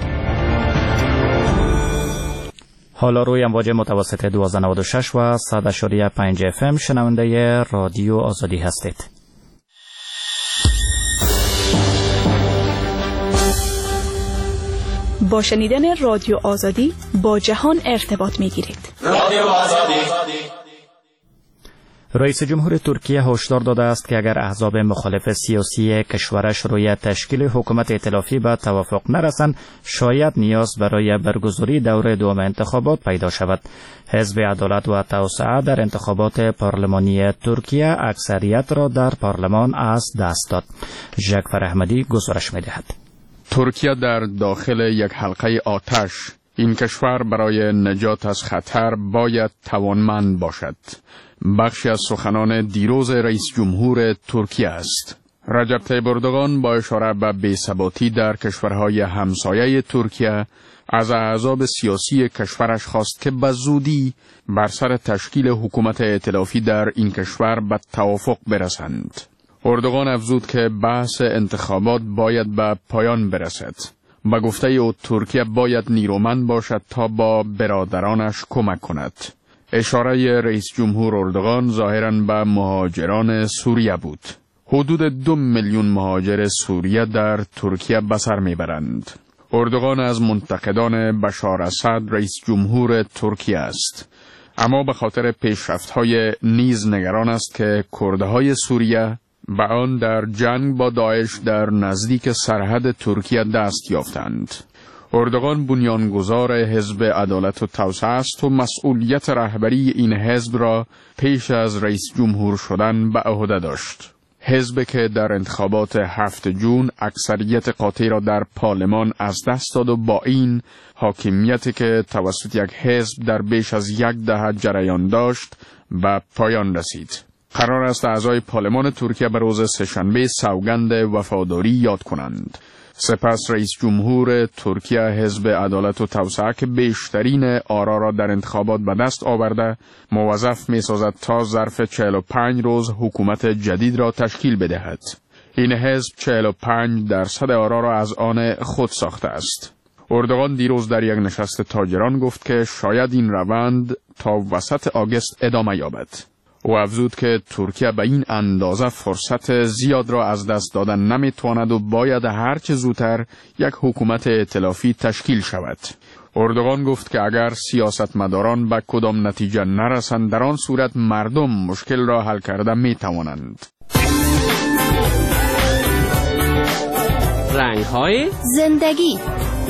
[SPEAKER 12] حالا روی امواج متوسط 1296 و 100.5 FM شنونده رادیو آزادی هستید.
[SPEAKER 17] با شنیدن رادیو آزادی با جهان ارتباط می‌گیرید. رادیو آزادی.
[SPEAKER 12] رئیس جمهور ترکیه هشدار داده است که اگر احزاب مخالف سیاسی کشورش روی تشکیل حکومت ائتلافی به توافق نرسند، شاید نیاز برای برگزاری دور دوم انتخابات پیدا شود. حزب عدالت و توسعه در انتخابات پارلمانی ترکیه اکثریت را در پارلمان از دست داد. ژاکفر احمدی گزارش می‌دهد.
[SPEAKER 11] ترکیه در داخل یک حلقه آتش. این کشور برای نجات از خطر باید توانمند باشد. بخشی از سخنان دیروز رئیس جمهور ترکیه است. رجب طیب اردوغان با اشاره به بی‌ثباتی در کشورهای همسایه ترکیه از احزاب سیاسی کشورش خواست که به زودی بر سر تشکیل حکومت ائتلافی در این کشور به توافق برسند. اردوغان افزود که بحث انتخابات باید به پایان برسد. به گفته او ترکیه باید نیرومند باشد تا با برادرانش کمک کند. اشاره رئیس جمهور اردوغان ظاهراً به مهاجران سوریه بود. حدود 2 میلیون مهاجر سوریه در ترکیه به سر میبرند. اردوغان از منتقدان بشار اسد رئیس جمهور ترکیه است. اما به خاطر پیشرفت‌های نیز نگران است که کردهای سوریه به آن در جنگ با داعش در نزدیک سرحد ترکیه دست یافتند. اردوغان بنیانگذار حزب عدالت و توسعه است و مسئولیت رهبری این حزب را پیش از رئیس جمهور شدن به عهده داشت. حزب که در انتخابات 7 جون اکثریت قاطع را در پارلمان از دست داد و با این حاکمیتی که توسط یک حزب در بیش از 1 دهه جریان داشت به پایان رسید. قرار است اعضای پارلمان ترکیه به روز سه‌شنبه سوگند وفاداری یاد کنند. سپس رئیس جمهور ترکیه حزب عدالت و توسعه که بیشترین آرا را در انتخابات به دست آورده موظف می‌سازد تا ظرف 45 روز حکومت جدید را تشکیل بدهد. این حزب 45% آرا را از آن خود ساخته است. اردوغان دیروز در یک نشست تاجران گفت که شاید این روند تا وسط آگوست ادامه یابد. او افزود که ترکیه به این اندازه فرصت زیاد را از دست دادن نمیتواند و باید هرچه زودتر یک حکومت ائتلافی تشکیل شود. اردوغان گفت که اگر سیاستمداران به کدام نتیجه نرسند در آن صورت مردم مشکل را حل کرده میتوانند.
[SPEAKER 17] رنگ‌های زندگی.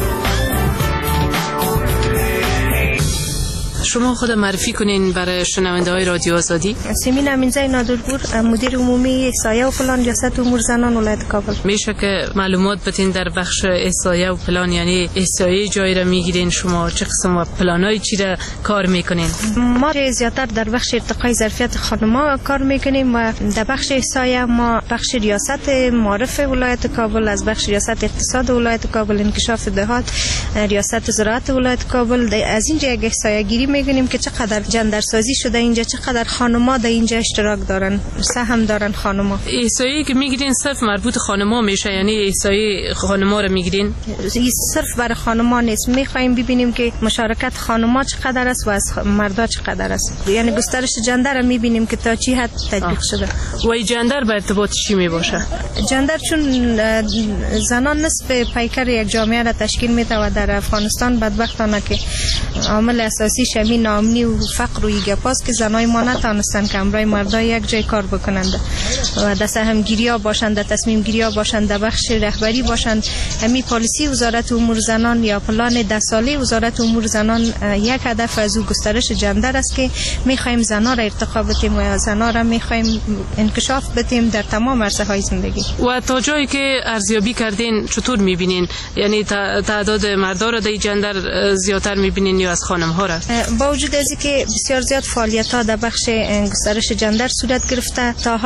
[SPEAKER 14] شما خود معرفی کنین برای شنونده های رادیو آزادی.
[SPEAKER 10] سیمین امینزای نادرپور، مدیر عمومی احصایه و پلان ریاست امور زنان ولایت کابل.
[SPEAKER 14] میشه که معلومات بدین در بخش احصایه و پلان، یعنی احصایه جایی را میگیرین شما، چه قسم پلانای چی را کار میکنین؟
[SPEAKER 10] ما زیادتر در بخش ارتقای ظرفیت خانم‌ها کار میکنیم و در بخش احصایه ما بخش ریاست معارف ولایت کابل، از بخش ریاست اقتصاد ولایت کابل، انکشاف دهات، ریاست زراعت ولایت کابل، از اینجا یک احصایه گیری میگیم که چقدر جندرسازی شده اینجا، چقدر خانم‌ها در اینجا اشتراک دارن، سهم دارن خانم‌ها.
[SPEAKER 14] احصایه‌ای که میگیرین صرف مربوط خانم‌ها میشه، یعنی احصایه خانم‌ها رو میگیرین؟
[SPEAKER 10] صرف برای خانم‌ها نیست، میخوایم ببینیم که مشارکت خانم‌ها چقدر است و از مردا چقدر است، یعنی گسترش جندر رو میبینیم که تا چی حد تطبیق شده.
[SPEAKER 14] و جندر به ارتباط چی میباشه؟
[SPEAKER 10] جندر چون زنان نصف پیکر یک جامعه را تشکیل میده و در افغانستان بدبختانه که عامل اساسی شمی ناامنی و فقر و گپاست که زنای ما نتونستن که همراه مردا یک جای کار بکنند و در سهمگیری ها باشند، در تصمیم گیری ها باشند، در بخش رهبری باشند. همین پالیسی وزارت امور زنان یا پلان 10 ساله وزارت امور زنان یک هدف از او گسترش جندر است که میخوایم زنا را ارتقا بدیم و زنا را میخوایم انکشاف بدیم در تمام عرصه های زندگی.
[SPEAKER 14] و تا جایی که ارزیابی کردین چطور میبینین؟ یعنی تعداد مردا را در جندر زیادتر میبینین یا از خانم ها را؟
[SPEAKER 10] با وجود از اینکه بسیار زیاد فعالیت ها در بخش گسترش جندر صورت گرفته، تا حال هم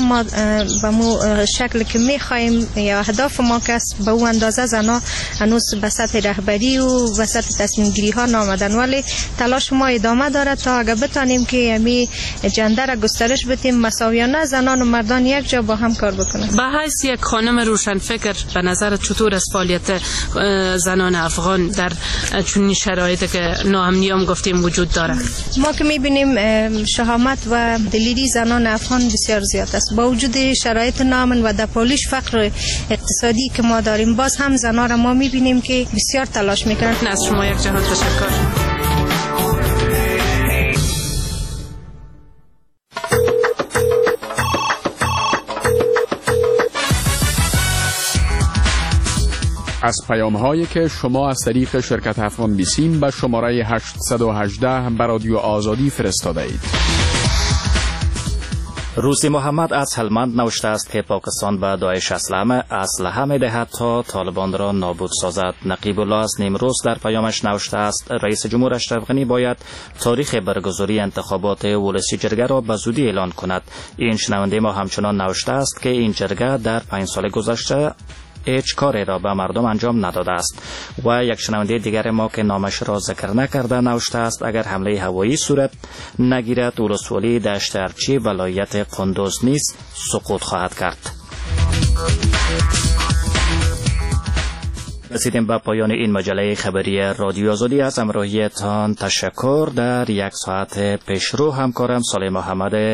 [SPEAKER 10] ما به مو شکل که میخوایم یا اهداف ما که به اون اندازه زنا هنوز به سطح رهبری و به سطح تصمیم گیری ها نامدن، ولی تلاش ما ادامه داره تا اگه بتانیم که یعنی جندر گسترش بدیم، مساویانه زنان و مردان یک جا با هم کار بکنن.
[SPEAKER 1] به حیث یک خانم روشنفکر به نظر چطور از فعالیت زنان افغان در چنین شرایطی که ناامنی هم گفتیم وجود داره؟
[SPEAKER 10] ما که میبینیم شهامت و دلیری زنان افغان بسیار زیاد است. با وجود شرایط ناامن و دپالیش فقر اقتصادی که ما داریم، باز هم زنان را ما میبینیم که بسیار تلاش میکنن.
[SPEAKER 1] از شما یک جهان تشکر.
[SPEAKER 11] از پیام هایی که شما از طریق شرکت افغان بیسیم به شماره 818 به رادیو آزادی فرستاده اید.
[SPEAKER 22] روسی محمد از هلمند نوشته است که پاکستان به داعش اسلحه می‌دهد تا طالبان را نابود سازد. نقیب الله از نیمروز در پیامش نوشته است رئیس جمهور اشرف غنی باید تاریخ برگزاری انتخابات ولسی جرگه را به زودی اعلان کند. این شنونده ما همچنان نوشته است که این جرگه در 5 سال گذشته هیچ کاری را به مردم انجام نداده است. و یک شنونده دیگر ما که نامش را ذکر نکرده نوشته است اگر حمله هوایی صورت نگیرد ولسوالی دشت ارچی ولایت قندوز نیز سقوط خواهد کرد. رسیدیم به پایان این مجله خبری رادیو آزادی. از همراهیتان تشکر. در 1 ساعت پیشرو همکارم صالح محمد